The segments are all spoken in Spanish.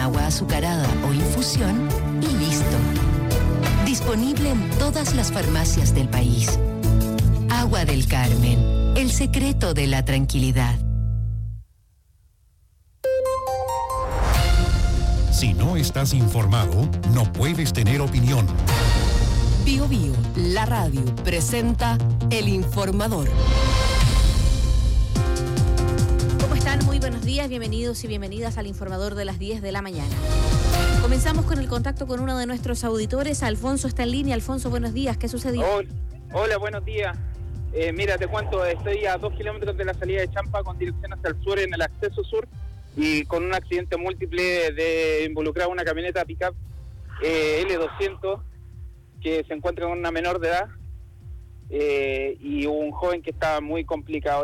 agua azucarada o infusión y listo. Disponible en todas las farmacias del país. Agua del Carmen, el secreto de la tranquilidad. Si no estás informado, no puedes tener opinión. Bio Bio, la radio, presenta El Informador. ¿Cómo están? Muy buenos días, bienvenidos y bienvenidas al Informador de las 10 de la mañana. Comenzamos con el contacto con uno de nuestros auditores. Alfonso está en línea. Alfonso, buenos días. ¿Qué sucedió? Hola, buenos días. Mira, te cuento, estoy a 2 kilómetros de la salida de Champa con dirección hacia el sur en el acceso sur y con un accidente múltiple de involucrar una camioneta pick-up L200 que se encuentra con una menor de edad y un joven que estaba muy complicado,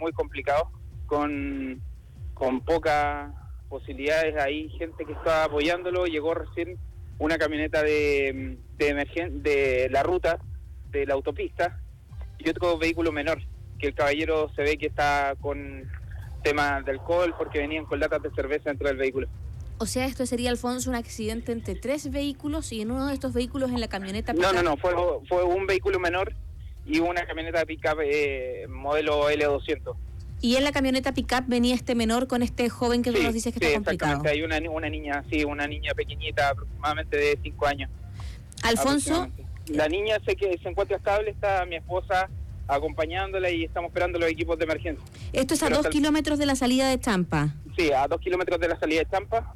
con pocas posibilidades. Ahí gente que estaba apoyándolo. Llegó recién una camioneta de la ruta de la autopista y otro vehículo menor, que el caballero se ve que está con temas de alcohol porque venían con latas de cerveza dentro del vehículo. O sea, esto sería, Alfonso, un accidente entre 3 vehículos y en uno de estos vehículos en la camioneta pick-up. No, fue un vehículo menor y una camioneta pick-up modelo L200. Y en la camioneta pick-up venía este menor con este joven que tú nos dices que está complicado. Exactamente, hay una niña pequeñita, aproximadamente de 5 años. Alfonso. La niña sé que se encuentra estable, está mi esposa acompañándola y estamos esperando los equipos de emergencia. Esto es a 2 kilómetros de la salida de Champa. Sí, a 2 kilómetros de la salida de Champa.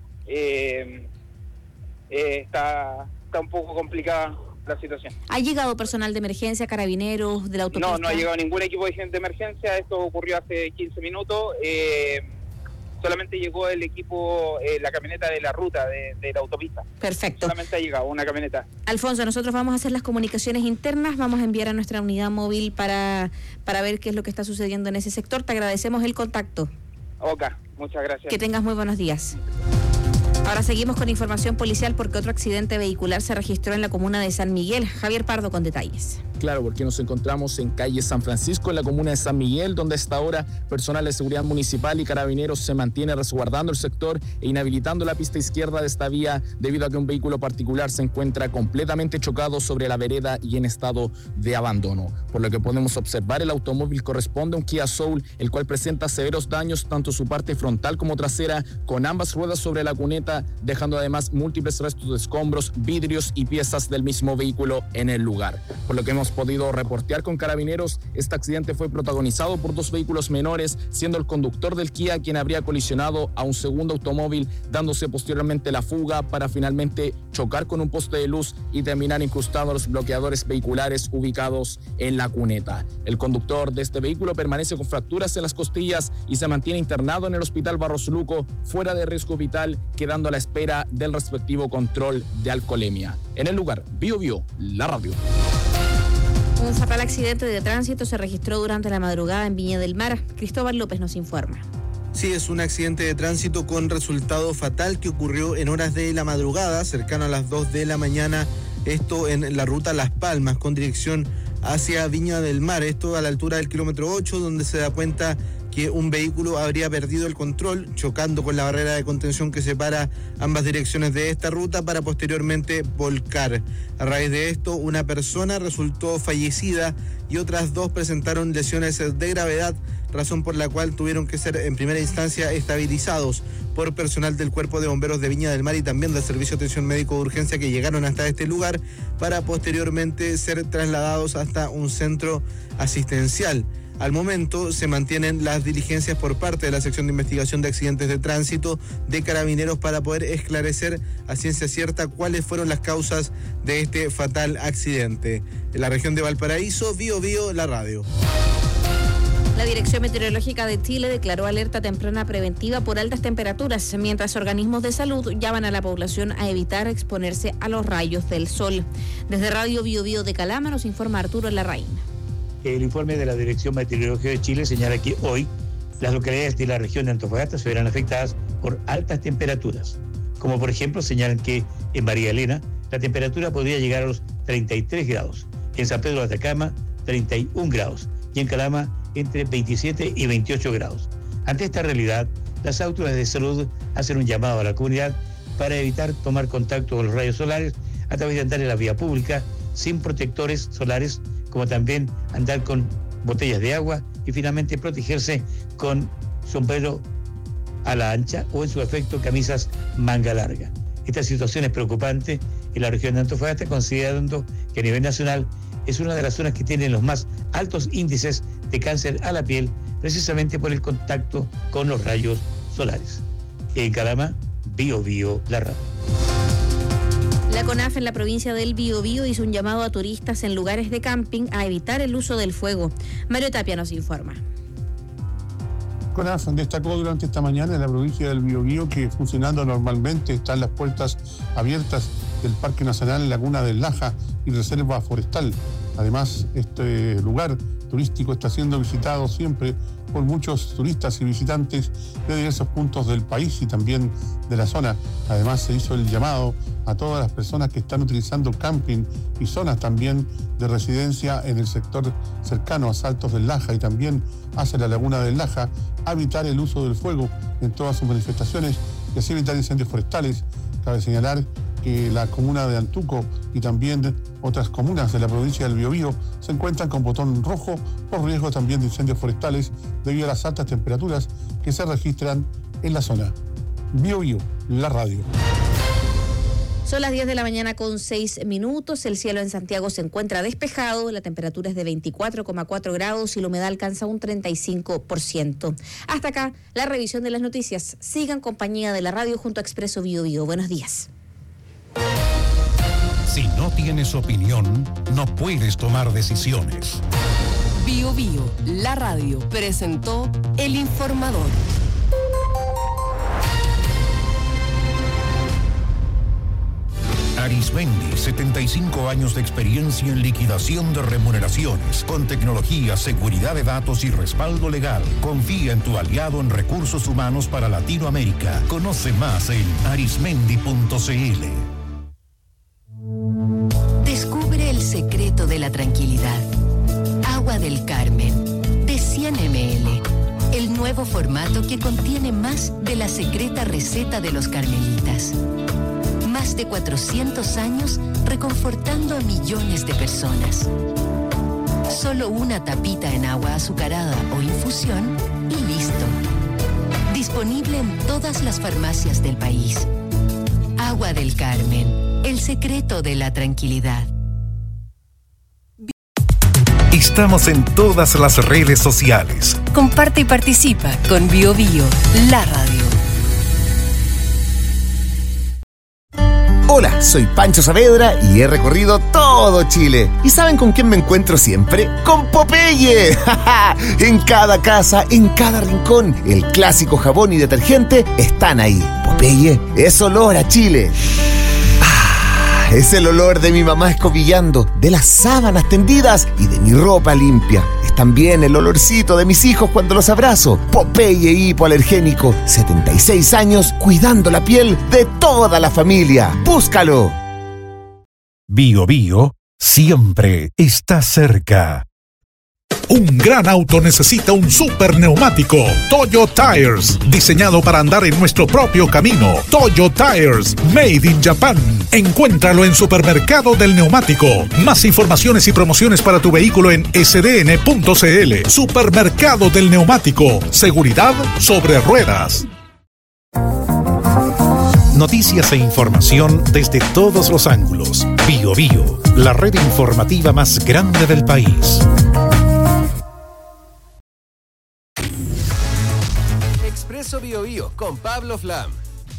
Está un poco complicada la situación. ¿Ha llegado personal de emergencia, carabineros, de la autopista? No ha llegado ningún equipo de emergencia. Esto ocurrió hace 15 minutos. Solamente llegó el equipo, la camioneta de la ruta de la autopista. Perfecto. Solamente ha llegado una camioneta. Alfonso, nosotros vamos a hacer las comunicaciones internas, vamos a enviar a nuestra unidad móvil para ver qué es lo que está sucediendo en ese sector. Te agradecemos el contacto. Ok, muchas gracias. Que tengas muy buenos días. Ahora seguimos con información policial porque otro accidente vehicular se registró en la comuna de San Miguel. Javier Pardo con detalles. Claro, porque nos encontramos en calle San Francisco, en la comuna de San Miguel, donde hasta ahora personal de seguridad municipal y carabineros se mantiene resguardando el sector e inhabilitando la pista izquierda de esta vía debido a que un vehículo particular se encuentra completamente chocado sobre la vereda y en estado de abandono. Por lo que podemos observar, el automóvil corresponde a un Kia Soul, el cual presenta severos daños tanto su parte frontal como trasera, con ambas ruedas sobre la cuneta, dejando además múltiples restos de escombros, vidrios y piezas del mismo vehículo en el lugar. Por lo que hemos podido reportear con carabineros, este accidente fue protagonizado por 2 vehículos menores, siendo el conductor del Kia quien habría colisionado a un segundo automóvil, dándose posteriormente la fuga para finalmente chocar con un poste de luz y terminar incrustado los bloqueadores vehiculares ubicados en la cuneta. El conductor de este vehículo permanece con fracturas en las costillas y se mantiene internado en el Hospital Barros Luco, fuera de riesgo vital, quedando a la espera del respectivo control de alcoholemia. En el lugar, Bio Bio, la radio. Un fatal accidente de tránsito se registró durante la madrugada en Viña del Mar. Cristóbal López nos informa. Sí, es un accidente de tránsito con resultado fatal que ocurrió en horas de la madrugada, cercano a las 2 de la mañana, esto en la ruta Las Palmas, con dirección hacia Viña del Mar, esto a la altura del kilómetro 8, donde se da cuenta que un vehículo habría perdido el control, chocando con la barrera de contención que separa ambas direcciones de esta ruta para posteriormente volcar. A raíz de esto, una persona resultó fallecida y otras 2 presentaron lesiones de gravedad, razón por la cual tuvieron que ser en primera instancia estabilizados por personal del Cuerpo de Bomberos de Viña del Mar y también del Servicio de Atención Médico de Urgencia, que llegaron hasta este lugar para posteriormente ser trasladados hasta un centro asistencial. Al momento se mantienen las diligencias por parte de la Sección de Investigación de Accidentes de Tránsito de Carabineros para poder esclarecer a ciencia cierta cuáles fueron las causas de este fatal accidente. En la región de Valparaíso, Bio Bio, la radio. La Dirección Meteorológica de Chile declaró alerta temprana preventiva por altas temperaturas, mientras organismos de salud llaman a la población a evitar exponerse a los rayos del sol. Desde Radio Bio Bio de Calama nos informa Arturo Larraín. El informe de la Dirección Meteorológica de Chile señala que hoy las localidades de la región de Antofagasta se verán afectadas por altas temperaturas. Como por ejemplo señalan que en María Elena la temperatura podría llegar a los 33 grados, en San Pedro de Atacama 31 grados y en Calama entre 27 y 28 grados. Ante esta realidad, las autoridades de salud hacen un llamado a la comunidad para evitar tomar contacto con los rayos solares a través de andar en la vía pública sin protectores solares, como también andar con botellas de agua y finalmente protegerse con sombrero a la ancha o en su efecto camisas manga larga. Esta situación es preocupante en la región de Antofagasta, considerando que a nivel nacional es una de las zonas que tienen los más altos índices de cáncer a la piel, precisamente por el contacto con los rayos solares. En Calama, Bio Bio, la radio. La CONAF en la provincia del Biobío hizo un llamado a turistas en lugares de camping a evitar el uso del fuego. Mario Tapia nos informa. CONAF destacó durante esta mañana en la provincia del Biobío que funcionando normalmente están las puertas abiertas del Parque Nacional Laguna del Laja y Reserva Forestal. Además, este lugar turístico está siendo visitado siempre por muchos turistas y visitantes de diversos puntos del país y también de la zona. Además, se hizo el llamado a todas las personas que están utilizando camping y zonas también de residencia en el sector cercano a Saltos del Laja y también hacia la Laguna del Laja a evitar el uso del fuego en todas sus manifestaciones y así evitar incendios forestales. Cabe señalar que la comuna de Antuco y también otras comunas de la provincia del Biobío se encuentran con botón rojo por riesgo también de incendios forestales debido a las altas temperaturas que se registran en la zona. Biobío, la radio. Son las 10 de la mañana con 6 minutos. El cielo en Santiago se encuentra despejado. La temperatura es de 24,4 grados y la humedad alcanza un 35%. Hasta acá la revisión de las noticias. Sigan compañía de la radio junto a Expreso Biobío. Buenos días. Si no tienes opinión, no puedes tomar decisiones. Biobío, la radio, presentó El Informador. Arismendi, 75 años de experiencia en liquidación de remuneraciones, con tecnología, seguridad de datos y respaldo legal. Confía en tu aliado en recursos humanos para Latinoamérica. Conoce más en arismendi.cl. Descubre el secreto de la tranquilidad. Agua del Carmen, de 100 ml. El nuevo formato que contiene más de la secreta receta de los carmelitas. Más de 400 años reconfortando a millones de personas. Solo una tapita en agua azucarada o infusión y listo. Disponible en todas las farmacias del país. Agua del Carmen, el secreto de la tranquilidad. Estamos en todas las redes sociales. Comparte y participa con Biobío, la radio. Hola, soy Pancho Saavedra y he recorrido todo Chile. ¿Y saben con quién me encuentro siempre? ¡Con Popeye! En cada casa, en cada rincón, el clásico jabón y detergente están ahí. Popeye es olor a Chile. Es el olor de mi mamá escobillando, de las sábanas tendidas y de mi ropa limpia. Es también el olorcito de mis hijos cuando los abrazo. Popeye hipoalergénico, 76 años cuidando la piel de toda la familia. ¡Búscalo! Biobío siempre está cerca. Un gran auto necesita un super neumático. Toyo Tires, diseñado para andar en nuestro propio camino. Toyo Tires, made in Japan. Encuéntralo en Supermercado del Neumático. Más informaciones y promociones para tu vehículo en sdn.cl. Supermercado del Neumático. Seguridad sobre ruedas. Noticias e información desde todos los ángulos. Biobío, la red informativa más grande del país. Expreso Biobío con Pablo Flam.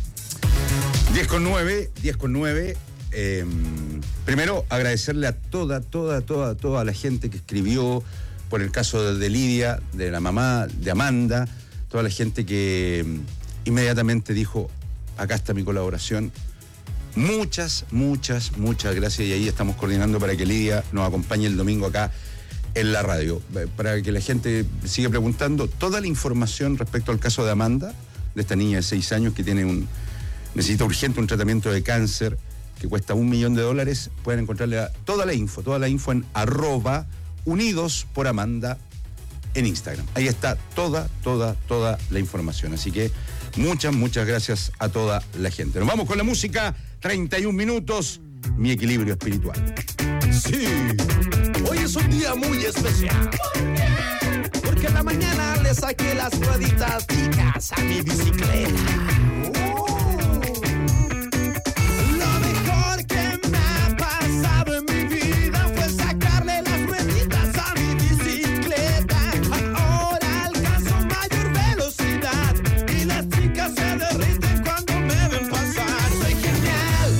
10:09. Primero, agradecerle a toda la gente que escribió por el caso de Lidia, de la mamá de Amanda, toda la gente que inmediatamente dijo, acá está mi colaboración. Muchas gracias, y ahí estamos coordinando para que Lidia nos acompañe el domingo acá en la radio. Para que la gente siga preguntando, toda la información respecto al caso de Amanda, de esta niña de 6 años que necesita urgente un tratamiento de cáncer que cuesta $1 millón, pueden encontrarle toda la info en @unidosporamanda en Instagram. Ahí está toda la información. Así que muchas gracias a toda la gente. Nos vamos con la música, 31 minutos, mi equilibrio espiritual. Sí, hoy es un día muy especial. Porque en la mañana le saqué las rueditas chicas a mi bicicleta. Lo mejor que me ha pasado en mi vida fue sacarle las rueditas a mi bicicleta. Ahora alcanzo mayor velocidad y las chicas se derriten cuando me ven pasar. Soy genial.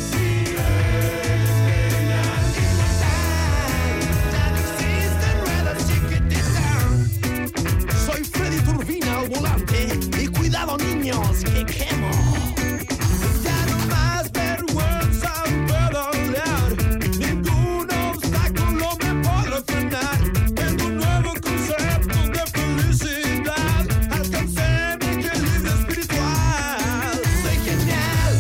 Ya no existen ruedas chiquititas. Soy Freddy Turbina al volante y cuidado niños que quemo. Ya no más vergüenza pedalear, ningún obstáculo me podrá frenar. Tengo un nuevo concepto de felicidad, alcancé mi equilibrio espiritual. Soy genial,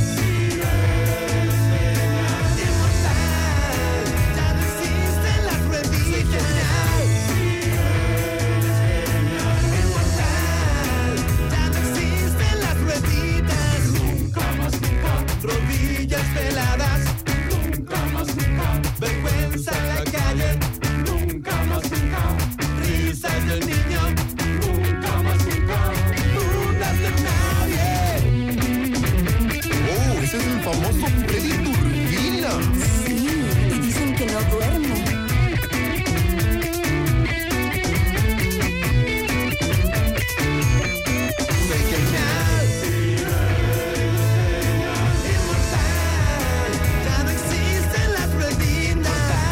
inmortal, ya no existen las rueditas. Soy genial, inmortal, ya no existen las rueditas. Nunca más nunca, rodillas peladas. Nunca más nunca, vergüenza en la calle. Nunca más nunca, risas del niño. Nunca más nunca, dudas de nadie. Oh, ese es el famoso Freddy Turbina. Sí, y dicen que no duerme. Soy genial, inmortal, ya no existen las rueditas.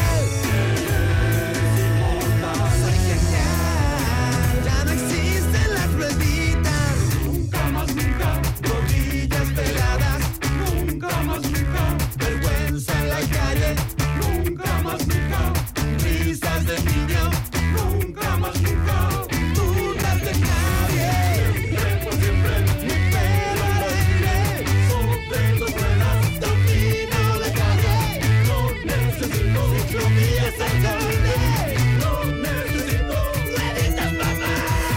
Soy genial, ya no existen las rueditas. Nunca más nunca, rodillas peladas. Nunca más nunca, vergüenza en la calle. Nunca más nunca, risas de niño. Nunca más nunca, dudas de nadie. Por siempre, mi pelo al aire. Solo tengo ruedas, domino la calle. No necesito ciclovías al calle. No necesito rueditas, mamá.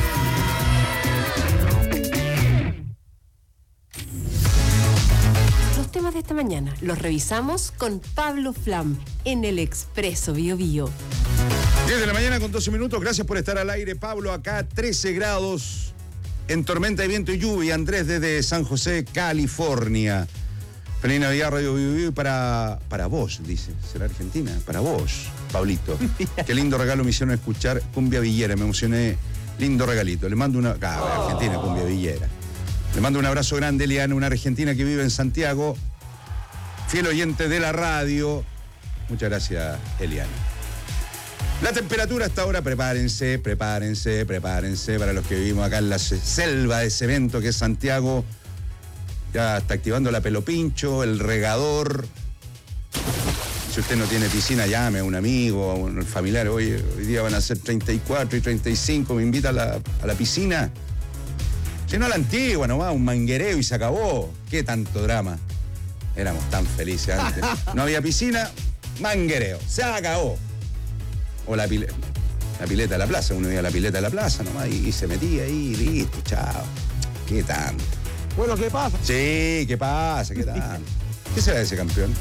Los temas de esta mañana los revisamos con Pablo Flam en el Expreso Bio Bio. 10 de la mañana con 12 minutos. Gracias por estar al aire, Pablo. Acá 13 grados en tormenta de viento y lluvia. Andrés desde San José, California. Feliz Navidad, Radio Bio Bio. Y para vos, dice. ¿Será Argentina? Para vos, Pablito. Qué lindo regalo me hicieron escuchar Cumbia Villera. Me emocioné. Lindo regalito. Le mando una... Argentina, Cumbia Villera. Le mando un abrazo grande, Eliana, una argentina que vive en Santiago. Fiel oyente de la radio. Muchas gracias, Eliana. La temperatura hasta ahora, prepárense para los que vivimos acá en la selva de cemento que es Santiago. Ya está activando la Pelopincho, el regador. Si usted no tiene piscina, llame a un amigo, a un familiar. Hoy día van a ser 34 y 35, me invita a la piscina. Si no a la antigua nomás, un manguereo y se acabó. ¿Qué tanto drama? Éramos tan felices antes. No había piscina, manguereo, se acabó. O la pileta de la plaza, uno iba a la pileta de la plaza nomás y se metía ahí, listo, chao. ¿Qué tanto? Bueno, ¿qué pasa? Sí, ¿qué pasa? ¿Qué tanto? ¿Qué será de ese campeón?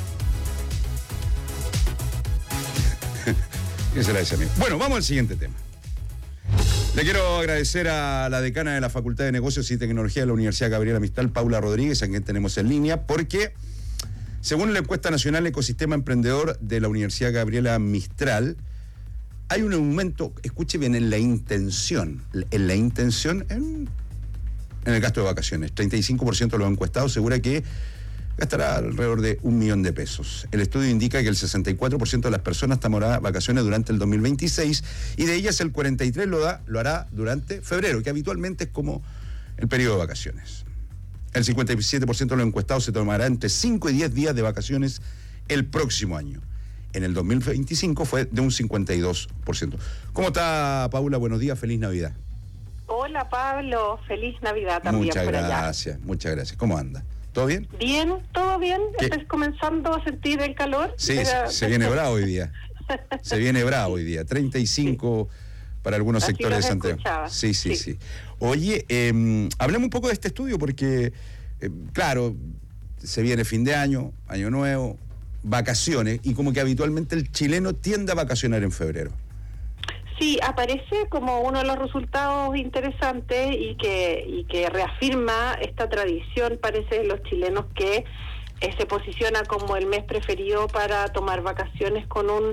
¿Qué será de ese amigo? Bueno, vamos al siguiente tema. Le quiero agradecer a la decana de la Facultad de Negocios y Tecnología de la Universidad Gabriela Mistral, Paula Rodríguez, a quien tenemos en línea, porque según la encuesta nacional Ecosistema Emprendedor de la Universidad Gabriela Mistral, hay un aumento, escuche bien, en la intención en el gasto de vacaciones. 35% de los encuestados asegura que gastará alrededor de 1 millón de pesos. El estudio indica que el 64% de las personas tomará vacaciones durante el 2026 y de ellas el 43% lo hará durante febrero, que habitualmente es como el periodo de vacaciones. El 57% de los encuestados se tomará entre 5 y 10 días de vacaciones el próximo año. En el 2025 fue de un 52%. ¿Cómo está, Paula? Buenos días, feliz Navidad. Hola, Pablo, feliz Navidad también por allá. Muchas gracias. ¿Cómo anda? ¿Todo bien? Bien, todo bien. ¿Estás comenzando a sentir el calor? Sí, se viene bravo hoy día. 35 para algunos Así sectores de los Santiago. escuchaba. Sí. Oye, hablemos un poco de este estudio porque, claro, se viene fin de año, año nuevo, vacaciones, y como que habitualmente el chileno tiende a vacacionar en febrero. Sí, aparece como uno de los resultados interesantes y que reafirma esta tradición, parece, de los chilenos que se posiciona como el mes preferido para tomar vacaciones con un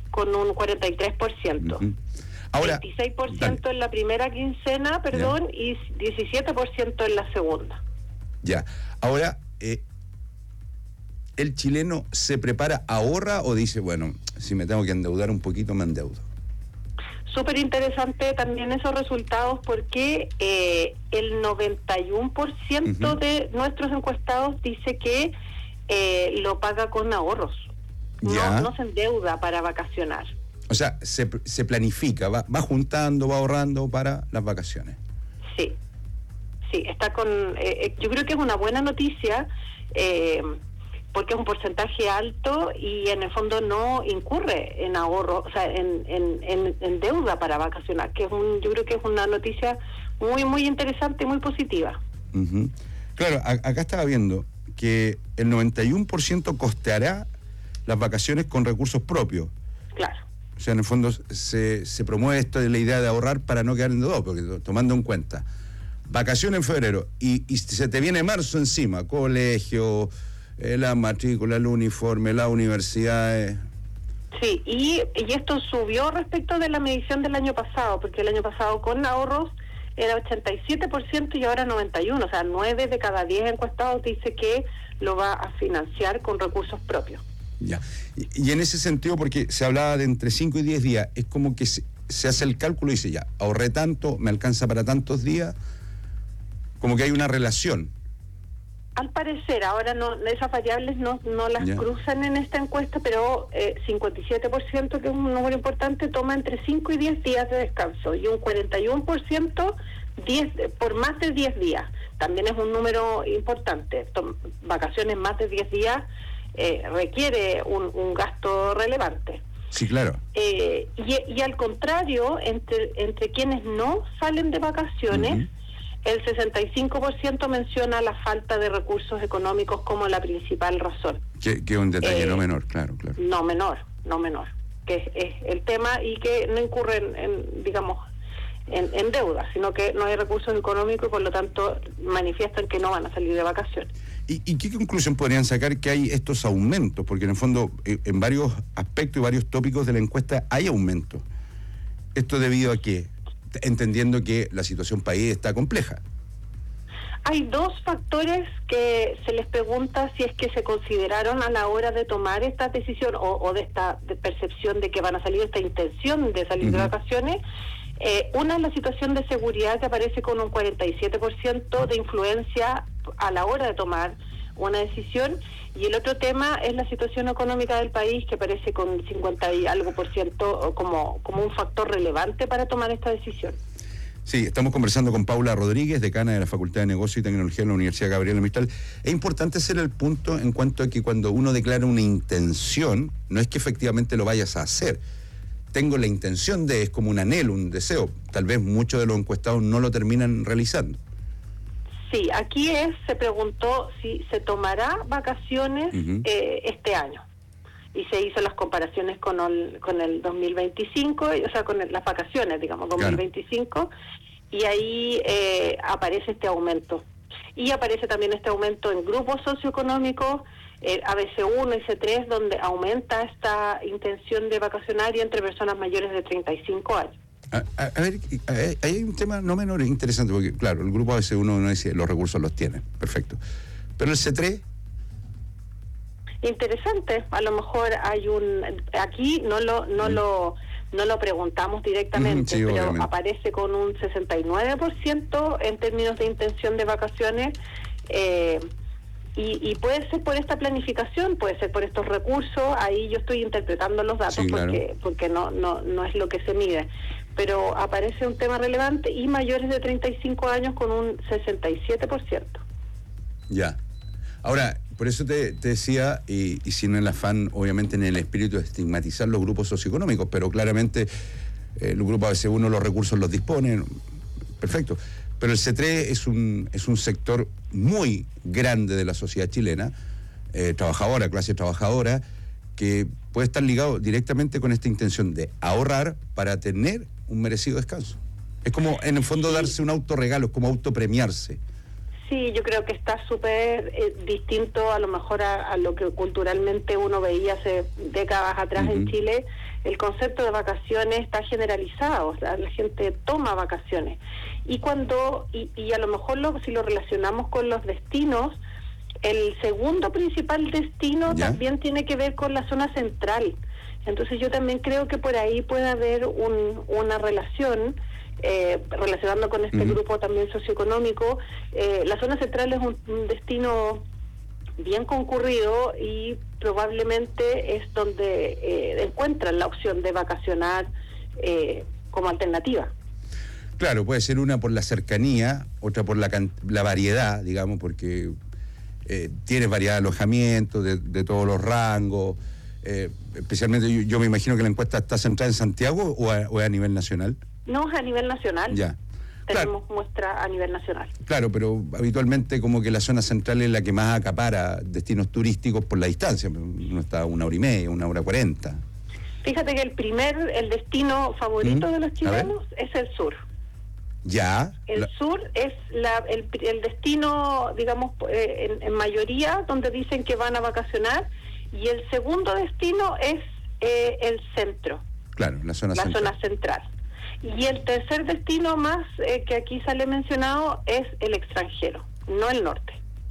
43%. Uh-huh. Ahora, 26% dale. en la primera quincena, y 17% en la segunda. Ya. Ahora, ¿el chileno se prepara, ahorra o dice, bueno, si me tengo que endeudar un poquito, me endeudo? Súper interesante también esos resultados porque el 91% de nuestros encuestados dice que lo paga con ahorros. No se endeuda para vacacionar. O sea, se planifica, va juntando, va ahorrando para las vacaciones. Sí, está con... yo creo que es una buena noticia porque es un porcentaje alto y en el fondo no incurre en ahorro, o sea, en deuda para vacacionar, que yo creo que es una noticia muy, muy interesante y muy positiva. Uh-huh. Claro, acá estaba viendo que el 91% costeará las vacaciones con recursos propios. Claro. O sea, en el fondo se promueve esto de la idea de ahorrar para no quedar endeudado, porque tomando en cuenta vacaciones en febrero y se te viene marzo encima, colegio, la matrícula, el uniforme, la universidad. Sí, y esto subió respecto de la medición del año pasado, porque el año pasado con ahorros era 87% y ahora 91%, o sea, 9 de cada 10 encuestados dice que lo va a financiar con recursos propios. Ya. Y en ese sentido, porque se hablaba de entre 5 y 10 días, es como que se hace el cálculo y dice, ya, ahorré tanto, me alcanza para tantos días, como que hay una relación. Al parecer, ahora esas variables no las cruzan en esta encuesta, pero 57%, que es un número importante, toma entre 5 y 10 días de descanso, y un 41% por más de 10 días. También es un número importante. Vacaciones más de 10 días requiere un gasto relevante. Sí, claro. Y al contrario, entre quienes no salen de vacaciones, el 65% menciona la falta de recursos económicos como la principal razón. Que es un detalle no menor, claro. No menor, que es el tema, y que no incurren en deuda, sino que no hay recursos económicos y por lo tanto manifiestan que no van a salir de vacaciones. ¿Y qué conclusión podrían sacar que hay estos aumentos? Porque en el fondo, en varios aspectos y varios tópicos de la encuesta hay aumentos. ¿Esto debido a qué? Entendiendo que la situación país está compleja. Hay dos factores que se les pregunta si es que se consideraron a la hora de tomar esta decisión o de esta percepción de que van a salir, esta intención de salir de vacaciones. Una es la situación de seguridad, que aparece con un 47% de influencia a la hora de tomar una decisión, y el otro tema es la situación económica del país, que aparece con 50 y algo por ciento como un factor relevante para tomar esta decisión. Sí, estamos conversando con Paula Rodríguez, decana de la Facultad de Negocio y Tecnología de la Universidad Gabriela Mistral. Es importante hacer el punto en cuanto a que cuando uno declara una intención, no es que efectivamente lo vayas a hacer. Tengo la intención de, es como un anhelo, un deseo. Tal vez muchos de los encuestados no lo terminan realizando. Sí, aquí se preguntó si se tomará vacaciones este año. Y se hizo las comparaciones con el 2025, o sea, con las vacaciones, 2025, claro. Y ahí aparece este aumento. Y aparece también este aumento en grupos socioeconómicos, ABC1 y C3, donde aumenta esta intención de vacacionar entre personas mayores de 35 años. A ver, hay un tema no menor, interesante, porque claro, el grupo ABC1 no dice los recursos los tiene, perfecto. Pero el C3... Interesante, a lo mejor hay aquí no lo preguntamos directamente, sí, pero obviamente aparece con un 69% en términos de intención de vacaciones, y puede ser por esta planificación, puede ser por estos recursos. Ahí yo estoy interpretando los datos, sí, claro, porque no es lo que se mide, pero aparece un tema relevante, y mayores de 35 años con un 67%. Ya. Ahora, por eso te decía, y sin el afán, obviamente, en el espíritu de estigmatizar los grupos socioeconómicos, pero claramente el grupo ABC1 los recursos los dispone, perfecto. Pero el C3 es un sector muy grande de la sociedad chilena, trabajadora, clase trabajadora, que puede estar ligado directamente con esta intención de ahorrar para tener un merecido descanso. Es como, en el fondo, darse un autorregalo, es como autopremiarse. Sí, yo creo que está súper distinto a lo mejor a lo que culturalmente uno veía hace décadas atrás en Chile. El concepto de vacaciones está generalizado, o sea, la gente toma vacaciones. Y a lo mejor si lo relacionamos con los destinos, el segundo principal destino también tiene que ver con la zona central. Entonces yo también creo que por ahí puede haber una relación, relacionando con este grupo también socioeconómico. La zona central es un destino bien concurrido y probablemente es donde encuentran la opción de vacacionar como alternativa. Claro, puede ser una por la cercanía, otra por la variedad, digamos, porque tienes variedad de alojamientos de todos los rangos. Especialmente yo me imagino que la encuesta está centrada en Santiago o a nivel nacional. No, es a nivel nacional. Ya. Tenemos muestra a nivel nacional. Claro, pero habitualmente como que la zona central es la que más acapara destinos turísticos por la distancia. Uno está a 1 hora y media, 1 hora 40. Fíjate que el destino favorito de los chilenos es el sur. Ya. El sur es el destino, digamos, en mayoría donde dicen que van a vacacionar, y el segundo destino es el centro. Claro, la zona central. Y el tercer destino más que aquí sale mencionado es el extranjero, no el norte.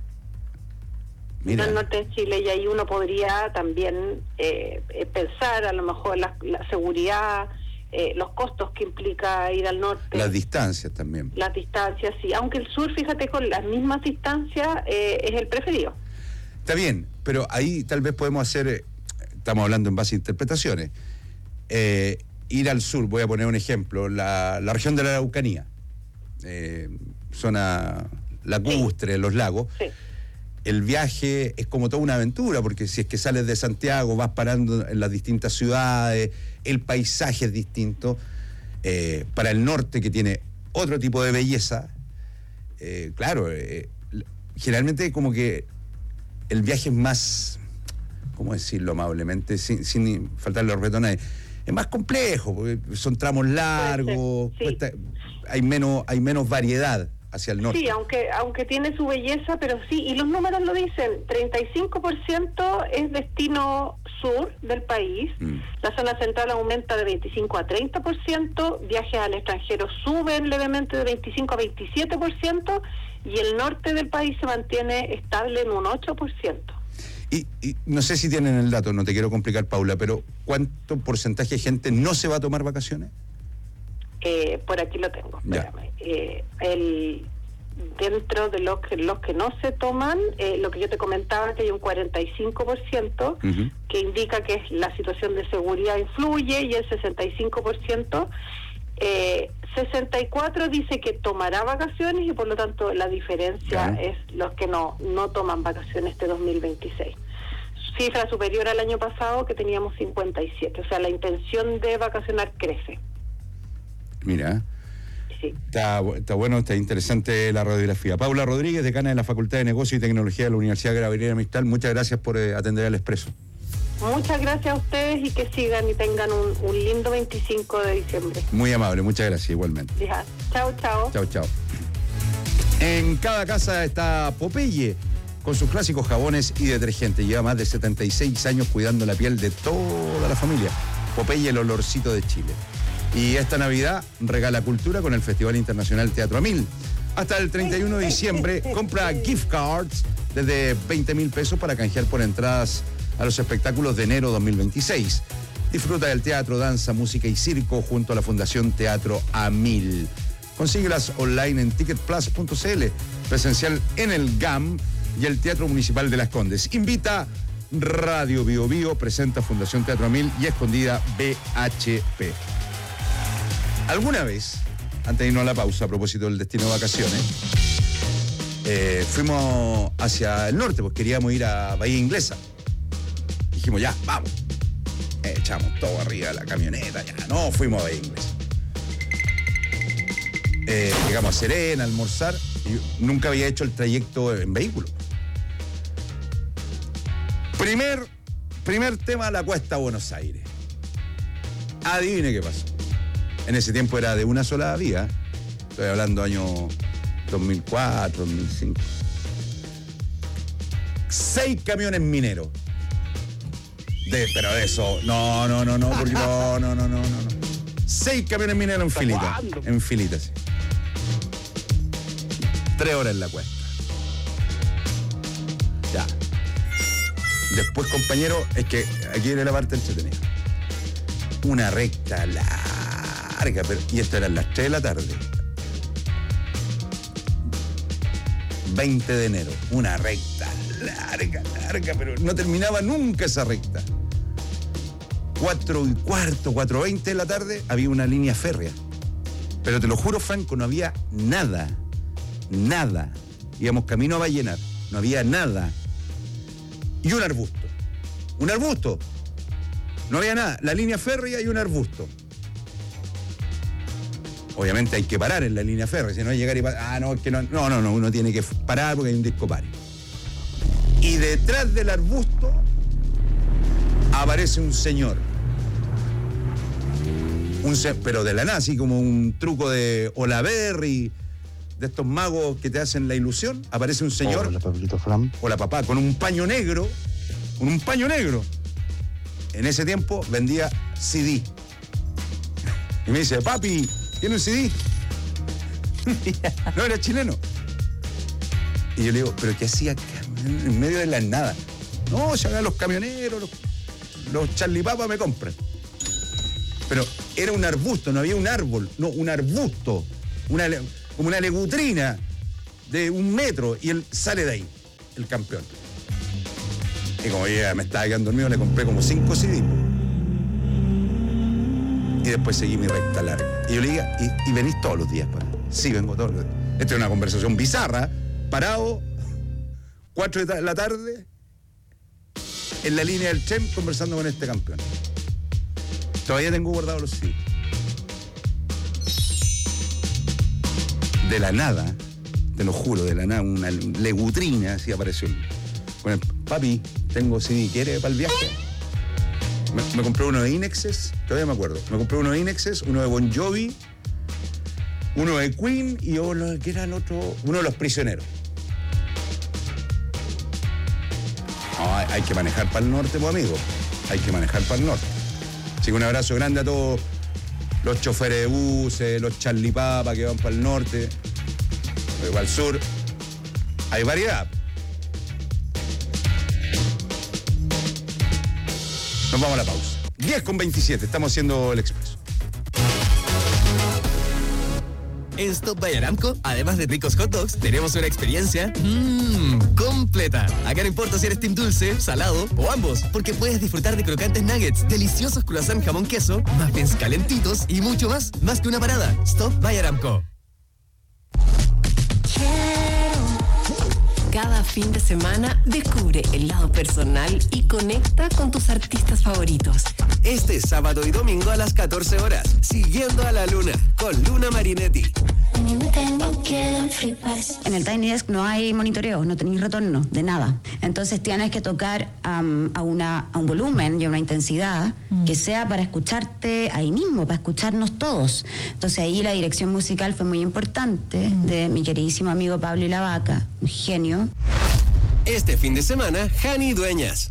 Mira. No el norte de Chile, y ahí uno podría también pensar a lo mejor la seguridad, los costos que implica ir al norte. Las distancias también. Las distancias, sí. Aunque el sur, fíjate, con las mismas distancias es el preferido. Está bien, pero ahí tal vez podemos hacer, estamos hablando en base a interpretaciones, ir al sur, voy a poner un ejemplo, la región de la Araucanía, zona lacustre, los lagos. Sí. El viaje es como toda una aventura, porque si es que sales de Santiago, vas parando en las distintas ciudades, el paisaje es distinto. Para el norte, que tiene otro tipo de belleza, claro, generalmente como que el viaje es más, ¿cómo decirlo amablemente? Sin faltarle los respeto a nadie. Es más complejo, porque son tramos largos, sí. Hay menos variedad hacia el norte. Sí, aunque tiene su belleza, pero sí, y los números lo dicen, 35% es destino sur del país, la zona central aumenta de 25 a 30%, viajes al extranjero suben levemente de 25 a 27%, y el norte del país se mantiene estable en un 8%. Y no sé si tienen el dato, no te quiero complicar, Paula, pero ¿cuánto porcentaje de gente no se va a tomar vacaciones? Por aquí lo tengo, espérame. Dentro de los que no se toman, lo que yo te comentaba, que hay un 45% que indica que la situación de seguridad influye, y el 65%, 64% dice que tomará vacaciones, y por lo tanto la diferencia es los que no toman vacaciones este 2026. Cifra superior al año pasado, que teníamos 57%. O sea, la intención de vacacionar crece. Mira, sí. Está bueno, está interesante la radiografía. Paula Rodríguez, decana de la Facultad de Negocio y Tecnología de la Universidad Gabriela Mistral, muchas gracias por atender al Expreso. Muchas gracias a ustedes, y que sigan y tengan un lindo 25 de diciembre. Muy amable, muchas gracias, igualmente. Ya. Chao, chao. Chao, chao. En cada casa está Popeye, con sus clásicos jabones y detergentes. Lleva más de 76 años cuidando la piel de toda la familia. Popeye, el olorcito de Chile. Y esta Navidad regala cultura con el Festival Internacional Teatro a Mil. Hasta el 31 de diciembre compra gift cards desde 20.000 pesos para canjear por entradas a los espectáculos de enero 2026. Disfruta del teatro, danza, música y circo junto a la Fundación Teatro a Mil. Consíguelas online en ticketplus.cl, presencial en el GAM y el Teatro Municipal de Las Condes. Invita Radio Bio Bio, presenta Fundación Teatro a Mil y Escondida BHP. ¿Alguna vez, antes de irnos a la pausa, a propósito del destino de vacaciones, fuimos hacia el norte, pues queríamos ir a Bahía Inglesa? Dijimos, ya, vamos. Echamos todo arriba de la camioneta, ya, no, fuimos a Bahía Inglesa. llegamos a Serena, a almorzar, y nunca había hecho el trayecto en vehículo. Primer tema, la cuesta a Buenos Aires. Adivine qué pasó. En ese tiempo era de una sola vía. Estoy hablando año 2004, 2005. 6 camiones mineros. Pero eso, no, porque no. 6 camiones mineros en filita. En filita, sí. 3 horas en la cuesta. Ya. Después, compañero, es que aquí viene la parte entretenida. Una recta larga, y esto eran las 3 de la tarde. 20 de enero. Una recta larga, pero no terminaba nunca esa recta. 4:15, 4:20 de la tarde, había una línea férrea. Pero te lo juro, Franco, no había nada. Íbamos camino a Vallenar, no había nada. Y un arbusto. No había nada, la línea férrea y un arbusto. Obviamente hay que parar en la línea férrea, si no es llegar y es que no, uno tiene que parar porque hay un disco pare. Y detrás del arbusto aparece un señor. Pero de la nada, así como un truco de Olaverry, de estos magos que te hacen la ilusión. Aparece un señor. Hola, papito Fran. Hola, papá, con un paño negro. En ese tiempo vendía CD. Y me dice, papi, ¿tiene un CD? No, era chileno. Y yo le digo, ¿pero qué hacía acá, en medio de la nada? No, ya los camioneros, los charlipapas me compran. Pero era un arbusto, no había un árbol, no, un arbusto. Como una legutrina de 1 metro, y él sale de ahí, el campeón. Y como yo ya me estaba quedando dormido, le compré como 5 CD. Y después seguí mi recta larga. Y yo le dije, ¿y venís todos los días, papá? Sí, vengo todos los días. Esta es una conversación bizarra, parado, 4 de la tarde, en la línea del tren, conversando con este campeón. Todavía tengo guardados los CD. De la nada, te lo juro, de la nada, una legutrina así apareció. Bueno, papi, tengo CD, ¿quiere para el viaje? Me compré uno de Inexes, todavía me acuerdo. Me compré uno de Inexes, uno de Bon Jovi, uno de Queen y ¿qué era el otro? Uno de Los Prisioneros. No, hay que manejar para el norte, pues, amigo. Hay que manejar para el norte. Así que un abrazo grande a todos los choferes de buses, los charlipapas que van para el norte, para el sur. Hay variedad. Nos vamos a la pausa. 10:27, estamos haciendo el expreso. En Stop by Aramco, además de ricos hot dogs, tenemos una experiencia completa. Acá no importa si eres team dulce, salado o ambos, porque puedes disfrutar de crocantes nuggets, deliciosos croissant jamón queso, muffins calentitos y mucho más. Más que una parada. Stop by Aramco. Cada fin de semana descubre el lado personal y conecta con tus artistas favoritos. Este sábado y domingo a las 14 horas, Siguiendo a la Luna, con Luna Marinetti. En el Tiny Desk no hay monitoreo, no tenéis retorno de nada. Entonces tienes que tocar a un volumen y a una intensidad que sea para escucharte ahí mismo, para escucharnos todos. Entonces ahí la dirección musical fue muy importante de mi queridísimo amigo Pablo Ilavaca, un genio. Este fin de semana, Jani Dueñas.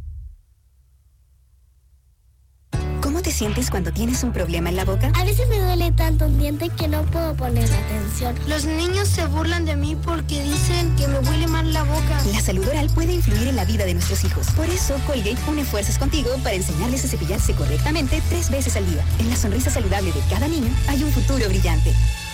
¿Cómo te sientes cuando tienes un problema en la boca? A veces me duele tanto un diente que no puedo poner atención. Los niños se burlan de mí porque dicen que me huele mal la boca. La salud oral puede influir en la vida de nuestros hijos. Por eso, Colgate une fuerzas contigo para enseñarles a cepillarse correctamente 3 veces al día. En la sonrisa saludable de cada niño hay un futuro brillante.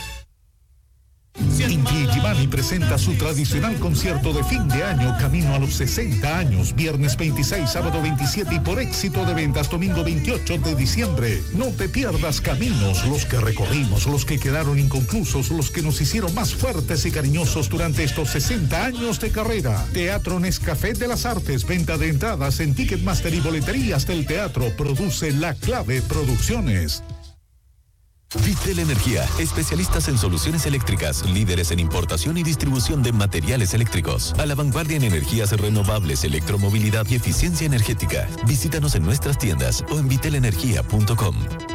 Inti Illimani presenta su tradicional concierto de fin de año camino a los 60 años, viernes 26, sábado 27 y por éxito de ventas domingo 28 de diciembre. No te pierdas caminos, los que recorrimos, los que quedaron inconclusos, los que nos hicieron más fuertes y cariñosos durante estos 60 años de carrera. Teatro Nescafé de las Artes, venta de entradas en Ticketmaster y boleterías del teatro. Produce La Clave Producciones. Vitel Energía, especialistas en soluciones eléctricas, líderes en importación y distribución de materiales eléctricos, a la vanguardia en energías renovables, electromovilidad y eficiencia energética. Visítanos en nuestras tiendas o en vitelenergia.com.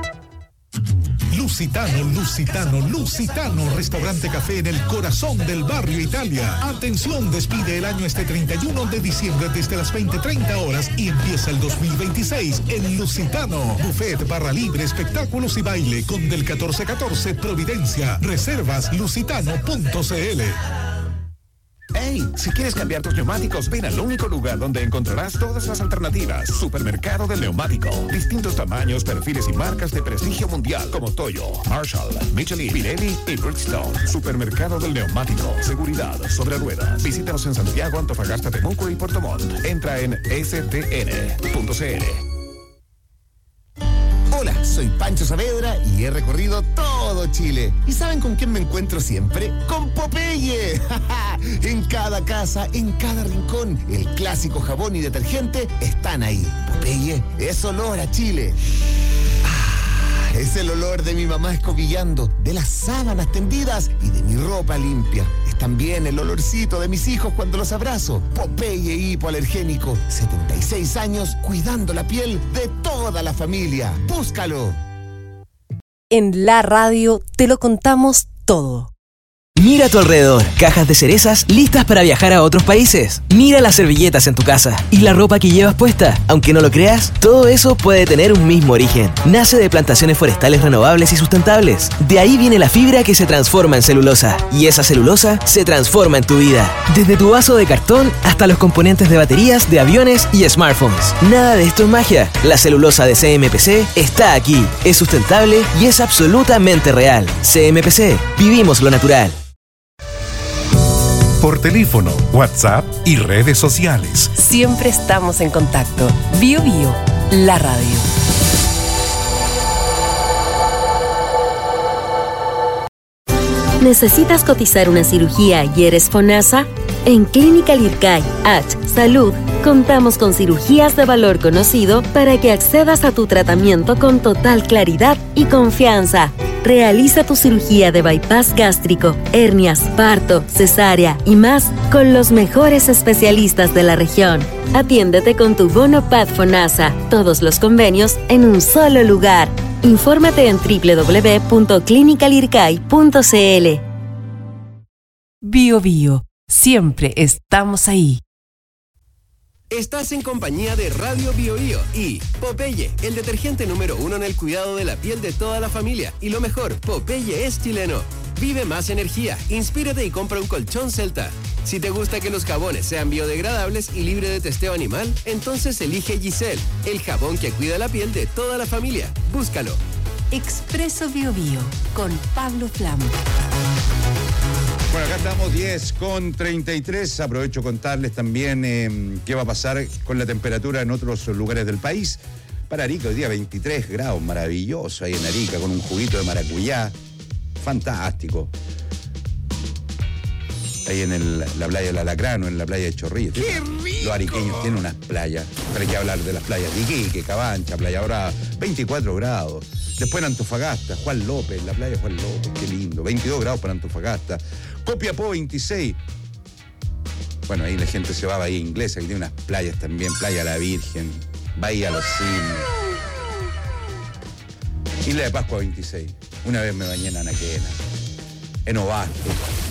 Lusitano, restaurante café en el corazón del barrio Italia. Atención, despide el año este 31 de diciembre desde las 20:30 horas y empieza el 2026 en Lusitano. Buffet, barra libre, espectáculos y baile con del 1414 Providencia. Reservas lusitano.cl. ¡Hey! Si quieres cambiar tus neumáticos, ven al único lugar donde encontrarás todas las alternativas. Supermercado del Neumático. Distintos tamaños, perfiles y marcas de prestigio mundial como Toyo, Marshall, Michelin, Pirelli y Bridgestone. Supermercado del Neumático. Seguridad sobre ruedas. Visítanos en Santiago, Antofagasta, Temuco y Puerto Montt. Entra en stn.cl. Hola, soy Pancho Saavedra y he recorrido todo Chile. ¿Y saben con quién me encuentro siempre? ¡Con Popeye! En cada casa, en cada rincón, el clásico jabón y detergente están ahí. Popeye es olor a Chile. Es el olor de mi mamá escobillando, de las sábanas tendidas y de mi ropa limpia. Es también el olorcito de mis hijos cuando los abrazo. Popeye hipoalergénico, 76 años cuidando la piel de toda la familia. ¡Búscalo! En la radio te lo contamos todo. Mira a tu alrededor, cajas de cerezas listas para viajar a otros países. Mira las servilletas en tu casa y la ropa que llevas puesta. Aunque no lo creas, todo eso puede tener un mismo origen. Nace de plantaciones forestales renovables y sustentables. De ahí viene la fibra que se transforma en celulosa. Y esa celulosa se transforma en tu vida. Desde tu vaso de cartón hasta los componentes de baterías de aviones y smartphones. Nada de esto es magia. La celulosa de CMPC está aquí. Es sustentable y es absolutamente real. CMPC. Vivimos lo natural. Por teléfono, WhatsApp y redes sociales. Siempre estamos en contacto. Bio Bio, la radio. ¿Necesitas cotizar una cirugía y eres FONASA? En Clínica Lircay, H Salud, contamos con cirugías de valor conocido para que accedas a tu tratamiento con total claridad y confianza. Realiza tu cirugía de bypass gástrico, hernias, parto, cesárea y más con los mejores especialistas de la región. Atiéndete con tu bono PAD FONASA. Todos los convenios en un solo lugar. Infórmate en www.clinicalircay.cl. Bio Bio, siempre estamos ahí. Estás en compañía de Radio Bio Bio y Popeye, el detergente número 1 en el cuidado de la piel de toda la familia. Y lo mejor, Popeye es chileno. Vive más energía, inspírate y compra un colchón Celta. Si te gusta que los jabones sean biodegradables y libre de testeo animal, entonces elige Giselle, el jabón que cuida la piel de toda la familia. Búscalo. Expreso Bio Bio, con Pablo Flamo. Bueno, acá estamos 10:33. Aprovecho contarles también qué va a pasar con la temperatura en otros lugares del país. Para Arica, hoy día 23 grados, maravilloso ahí en Arica, con un juguito de maracuyá. Fantástico. Ahí en la playa del Alacrán o en la playa de Chorrillos. ¡Qué rico! Los ariqueños tienen unas playas. Para que hablar de las playas de Iquique, Cabancha, Playa Brava, 24 grados. Después en Antofagasta, Juan López, la playa Juan López, qué lindo. 22 grados para Antofagasta. Copiapó, 26. Bueno, ahí la gente se va a Bahía Inglesa, que tiene unas playas también. Playa La Virgen, Bahía Los Cines. Isla de Pascua, 26. Una vez me bañé en Anaquena, en Ovaste.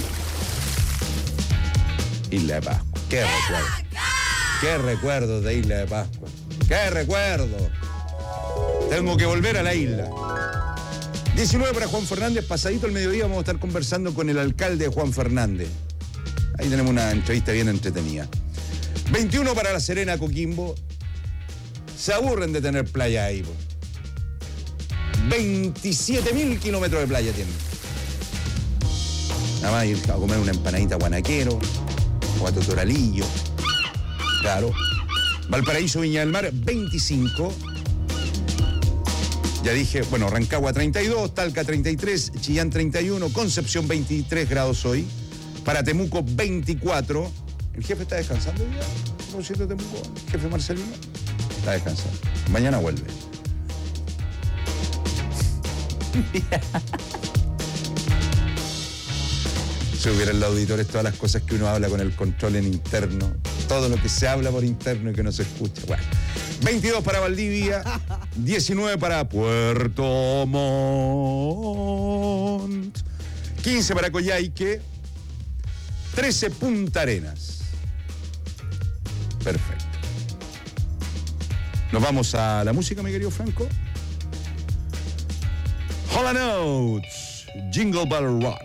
Isla de Pascua. ¡Qué recuerdo! ¡Qué recuerdos de Isla de Pascua! ¡Qué recuerdo! Tengo que volver a la isla. 19 para Juan Fernández, pasadito el mediodía vamos a estar conversando con el alcalde Juan Fernández. Ahí tenemos una entrevista bien entretenida. 21 para La Serena, Coquimbo. Se aburren de tener playa ahí. 27.000 kilómetros de playa tienen. Nada más ir a comer una empanadita guanaquero, o a Totoralillo. Claro. Valparaíso, Viña del Mar, 25. Ya dije, bueno, Rancagua 32, Talca 33, Chillán 31, Concepción 23 grados hoy. Para Temuco 24. ¿El jefe está descansando ya? ¿Por cierto, Temuco? ¿El jefe Marcelino? Está descansando. Mañana vuelve. Si hubieran los auditores todas las cosas que uno habla con el control en interno, todo lo que se habla por interno y que no se escucha. Bueno, 22 para Valdivia, 19 para Puerto Montt, 15 para Coyhaique, 13 Punta Arenas. Perfecto. Nos vamos a la música, mi querido Franco. Hall & Oates, Jingle Bell Rock.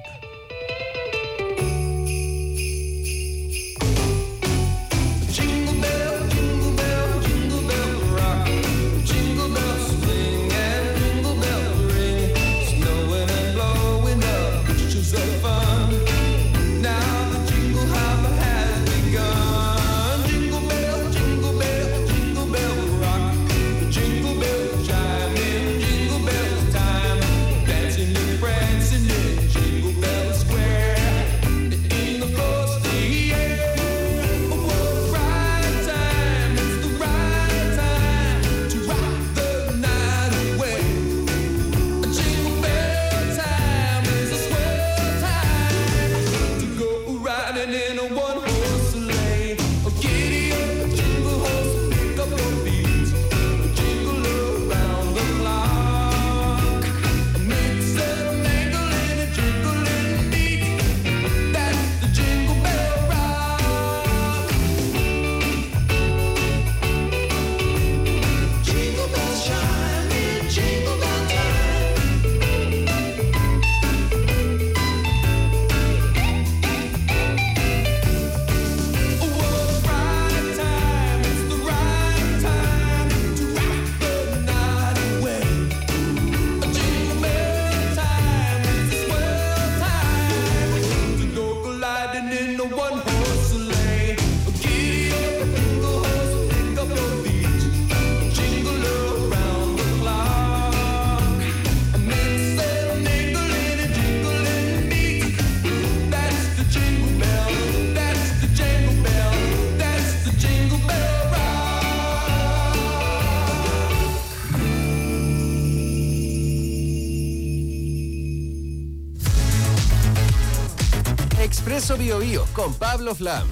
Expreso Bio Bio con Pablo Flam.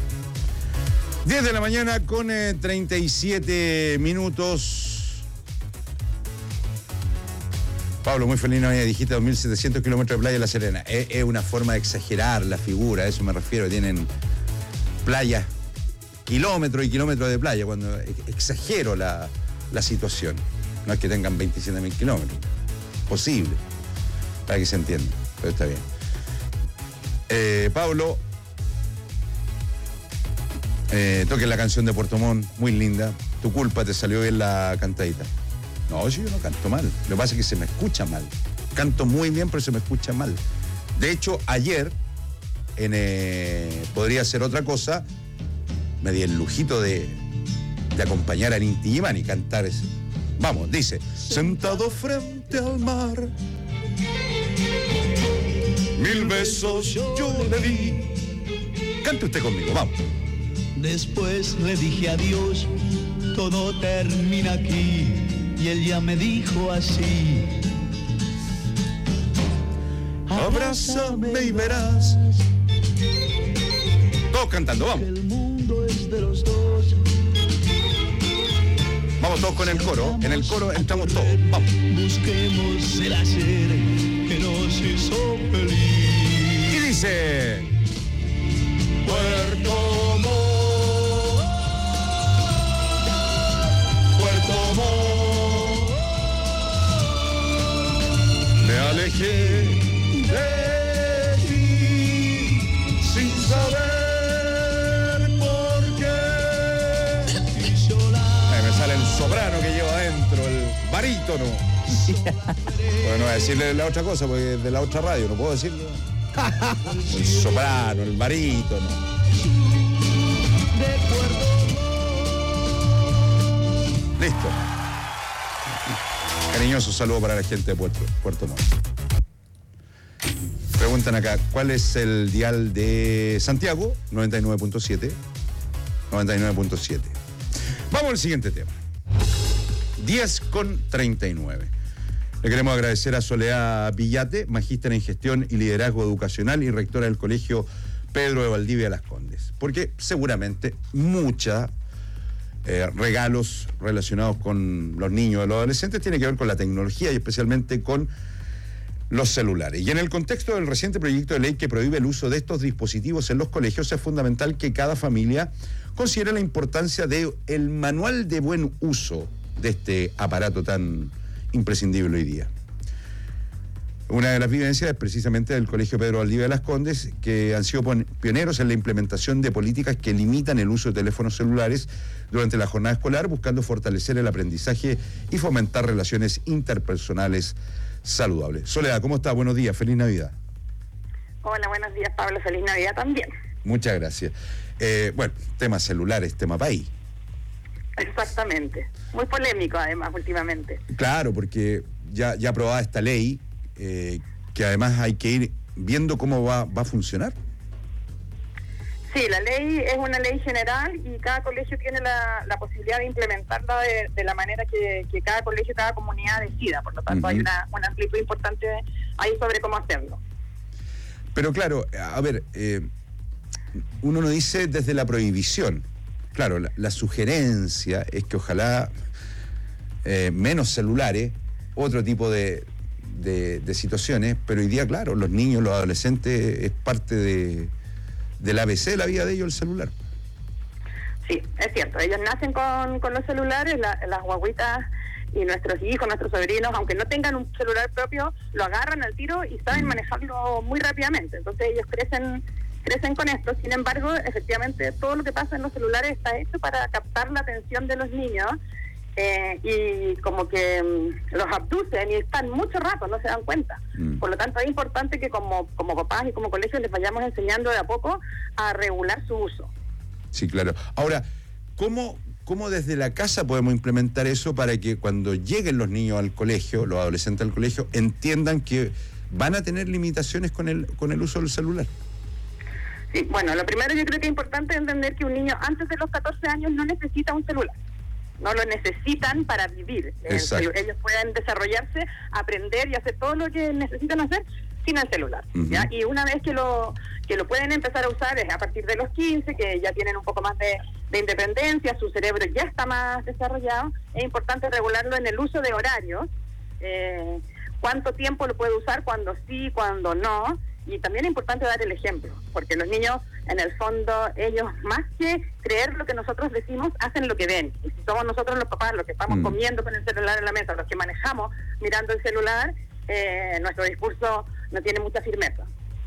10 de la mañana con 37 minutos. Pablo, muy feliz Navidad. Dijiste 2.700 kilómetros de playa en La Serena. Es una forma de exagerar la figura, a eso me refiero. Tienen playas, kilómetros y kilómetros de playa, cuando exagero la situación. No es que tengan 27.000 kilómetros. Posible, para que se entienda, pero está bien. Pablo, toque la canción de Puerto Montt, muy linda. Tu culpa, te salió bien la cantadita. No, yo no canto mal. Lo que pasa es que se me escucha mal. Canto muy bien, pero se me escucha mal. De hecho, ayer, podría ser otra cosa, me di el lujito de acompañar a Inti Illimani y cantar ese. Vamos, dice: sentado frente al mar, 1000 besos yo le di. Cante usted conmigo, vamos. Después le dije adiós, todo termina aquí. Y él ya me dijo así: abrázame y verás. Todos cantando, vamos. El mundo es de los dos. Vamos todos con el coro. En el coro entramos todos, vamos. Busquemos el hacer que nos hizo feliz. Y dice: Puerto Montt, Puerto Montt, me alejé de ti sin saber por qué. Me sale el soprano que lleva adentro, el barítono. Bueno, no voy a decirle la otra cosa porque es de la otra radio, no puedo decirlo. El soprano, el barítono. Listo. Cariñoso saludo para la gente de Puerto Montt. Preguntan acá, ¿cuál es el dial de Santiago? 99.7. 99.7. Vamos al siguiente tema. 10:39. Le queremos agradecer a Soledad Villate, magíster en gestión y liderazgo educacional y rectora del Colegio Pedro de Valdivia Las Condes, porque seguramente muchos regalos relacionados con los niños y los adolescentes tienen que ver con la tecnología y especialmente con los celulares. Y en el contexto del reciente proyecto de ley que prohíbe el uso de estos dispositivos en los colegios, es fundamental que cada familia considere la importancia del manual de buen uso de este aparato tan imprescindible hoy día. Una de las vivencias es precisamente del Colegio Pedro Valdivia de Las Condes, que han sido pioneros en la implementación de políticas que limitan el uso de teléfonos celulares durante la jornada escolar, buscando fortalecer el aprendizaje y fomentar relaciones interpersonales saludables. Soledad, ¿cómo estás? Buenos días, feliz Navidad. Hola, buenos días, Pablo, feliz Navidad también. Muchas gracias. Bueno, tema celulares, tema país. Exactamente. Muy polémico, además, últimamente. Claro, porque ya aprobada esta ley, que además hay que ir viendo cómo va a funcionar. Sí, la ley es una ley general y cada colegio tiene la posibilidad de implementarla de la manera que cada colegio, cada comunidad decida. Por lo tanto, hay una amplitud importante ahí sobre cómo hacerlo. Pero claro, a ver, uno no dice desde la prohibición. Claro, la sugerencia es que ojalá menos celulares, otro tipo de situaciones, pero hoy día, claro, los niños, los adolescentes, es parte del ABC de la vida de ellos el celular. Sí, es cierto, ellos nacen con los celulares, las guaguitas y nuestros hijos, nuestros sobrinos, aunque no tengan un celular propio, lo agarran al tiro y saben manejarlo muy rápidamente. Entonces ellos crecen con esto. Sin embargo, efectivamente, todo lo que pasa en los celulares está hecho para captar la atención de los niños y como que los abducen y están mucho rato, no se dan cuenta. Por lo tanto, es importante que como papás y como colegios les vayamos enseñando de a poco a regular su uso. Sí, claro. Ahora, ¿cómo desde la casa podemos implementar eso para que cuando lleguen los niños al colegio, los adolescentes al colegio, entiendan que van a tener limitaciones con el uso del celular? Sí, bueno, lo primero yo creo que es importante entender que un niño antes de los 14 años no necesita un celular. No lo necesitan para vivir. Ellos pueden desarrollarse, aprender y hacer todo lo que necesitan hacer sin el celular. ¿Ya? Y una vez que lo pueden empezar a usar es a partir de los 15, que ya tienen un poco más de independencia, su cerebro ya está más desarrollado. Es importante regularlo en el uso de horarios. Cuánto tiempo lo puede usar, cuándo sí, cuándo no. Y también es importante dar el ejemplo, porque los niños, en el fondo, ellos más que creer lo que nosotros decimos, hacen lo que ven. Y si somos nosotros los papás los que estamos comiendo con el celular en la mesa, los que manejamos mirando el celular, nuestro discurso no tiene mucha firmeza.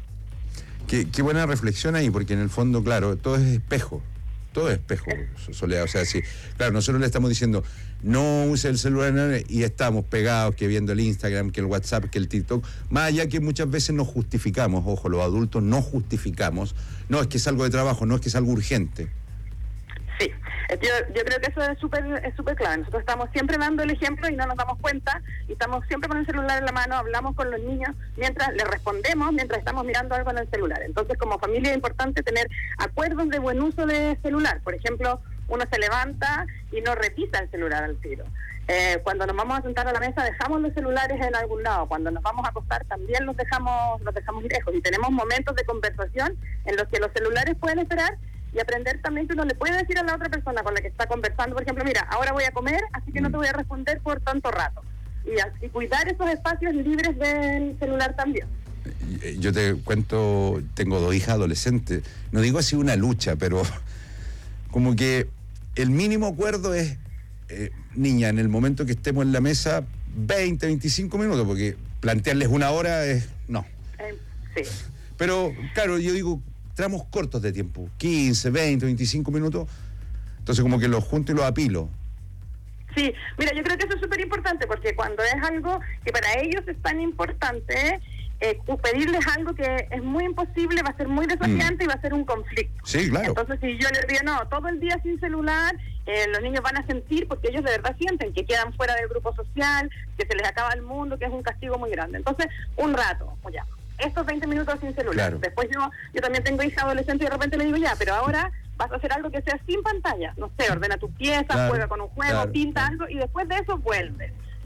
Qué buena reflexión ahí, porque en el fondo, claro, todo es espejo. Todo es espejo, Soledad. O sea, sí, claro, nosotros le estamos diciendo, no use el celular y estamos pegados que viendo el Instagram, que el WhatsApp, que el TikTok. Más allá que muchas veces nos justificamos, ojo, los adultos no justificamos. No, es que es algo de trabajo, no es que es algo urgente. Sí, yo creo que eso es súper clave. Nosotros estamos siempre dando el ejemplo y no nos damos cuenta, y estamos siempre con el celular en la mano, hablamos con los niños mientras les respondemos, mientras estamos mirando algo en el celular. Entonces, como familia es importante tener acuerdos de buen uso de celular. Por ejemplo, uno se levanta y no revisa el celular al tiro. Cuando nos vamos a sentar a la mesa dejamos los celulares en algún lado. Cuando nos vamos a acostar también los dejamos lejos. Y tenemos momentos de conversación en los que los celulares pueden esperar, y aprender también que uno le puede decir a la otra persona con la que está conversando, por ejemplo, mira, ahora voy a comer, así que no te voy a responder por tanto rato. Y así cuidar esos espacios libres del celular también. Yo te cuento, tengo 2 hijas adolescentes, no digo así una lucha, pero como que el mínimo acuerdo es, niña, en el momento que estemos en la mesa, 20, 25 minutos, porque plantearles una hora es, no. Sí. Pero, claro, yo digo, tramos cortos de tiempo, 15, 20, 25 minutos, entonces como que los junto y los apilo. Sí, mira, yo creo que eso es súper importante, porque cuando es algo que para ellos es tan importante, pedirles algo que es muy imposible, va a ser muy desafiante y va a ser un conflicto. Sí, claro. Entonces, si yo les digo, no, todo el día sin celular, los niños van a sentir, porque ellos de verdad sienten que quedan fuera del grupo social, que se les acaba el mundo, que es un castigo muy grande. Entonces, un rato, o ya, estos 20 minutos sin celular. Claro. Después yo también tengo hija adolescente y de repente le digo, ya, pero ahora vas a hacer algo que sea sin pantalla. No sé, ordena tus piezas, juega con un juego, pinta algo, y después de eso vuelve.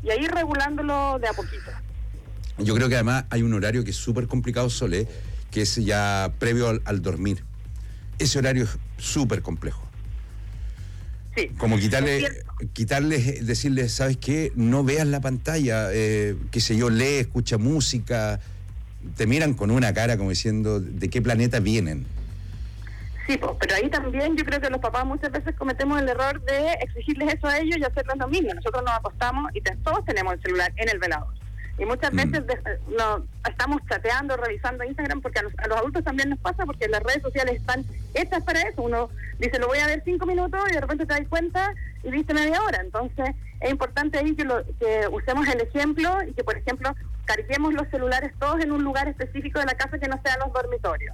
y a ir regulándolo de a poquito. Yo creo que además hay un horario que es súper complicado, Sole, que es ya previo al dormir. Ese horario es súper complejo. Sí. Como quitarles, decirles, ¿sabes qué? No veas la pantalla, qué sé yo, lee, escucha música. Te miran con una cara como diciendo, ¿de qué planeta vienen? Sí, pero ahí también yo creo que los papás muchas veces cometemos el error de exigirles eso a ellos y hacerles lo mismo. Nosotros nos acostamos y todos tenemos el celular en el velador. Y muchas veces estamos chateando, revisando Instagram, porque a los adultos también nos pasa, porque las redes sociales están hechas para eso. Uno dice, lo voy a ver 5 minutos y de repente te das cuenta y viste media hora. Entonces es importante ahí que usemos el ejemplo y que, por ejemplo, carguemos los celulares todos en un lugar específico de la casa que no sean los dormitorios.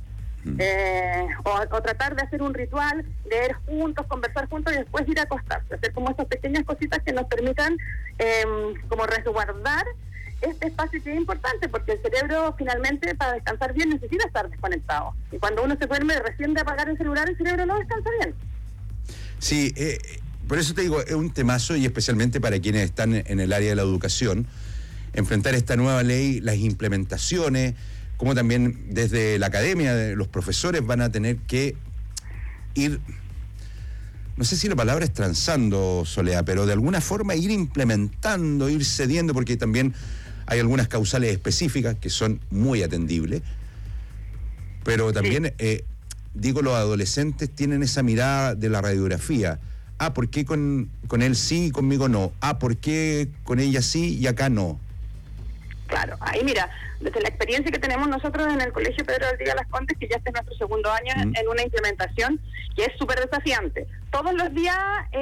O tratar de hacer un ritual, leer juntos, conversar juntos y después ir a acostarse. Hacer como esas pequeñas cositas que nos permitan como resguardar este espacio que es importante, porque el cerebro finalmente para descansar bien necesita estar desconectado. Y cuando uno se duerme recién de apagar el celular, el cerebro no descansa bien. Sí, por eso te digo, es un temazo, y especialmente para quienes están en el área de la educación, enfrentar esta nueva ley, las implementaciones, como también desde la academia, los profesores van a tener que ir, no sé si la palabra es transando, Soledad, pero de alguna forma ir implementando, ir cediendo, porque también hay algunas causales específicas que son muy atendibles, pero también, digo, los adolescentes tienen esa mirada de la radiografía. Ah, ¿por qué con él sí y conmigo no? Ah, ¿por qué con ella sí y acá no? Claro, ahí mira, desde la experiencia que tenemos nosotros en el Colegio Pedro Valdivia Las Condes, que ya este es nuestro 2º año en una implementación que es súper desafiante. Todos los días,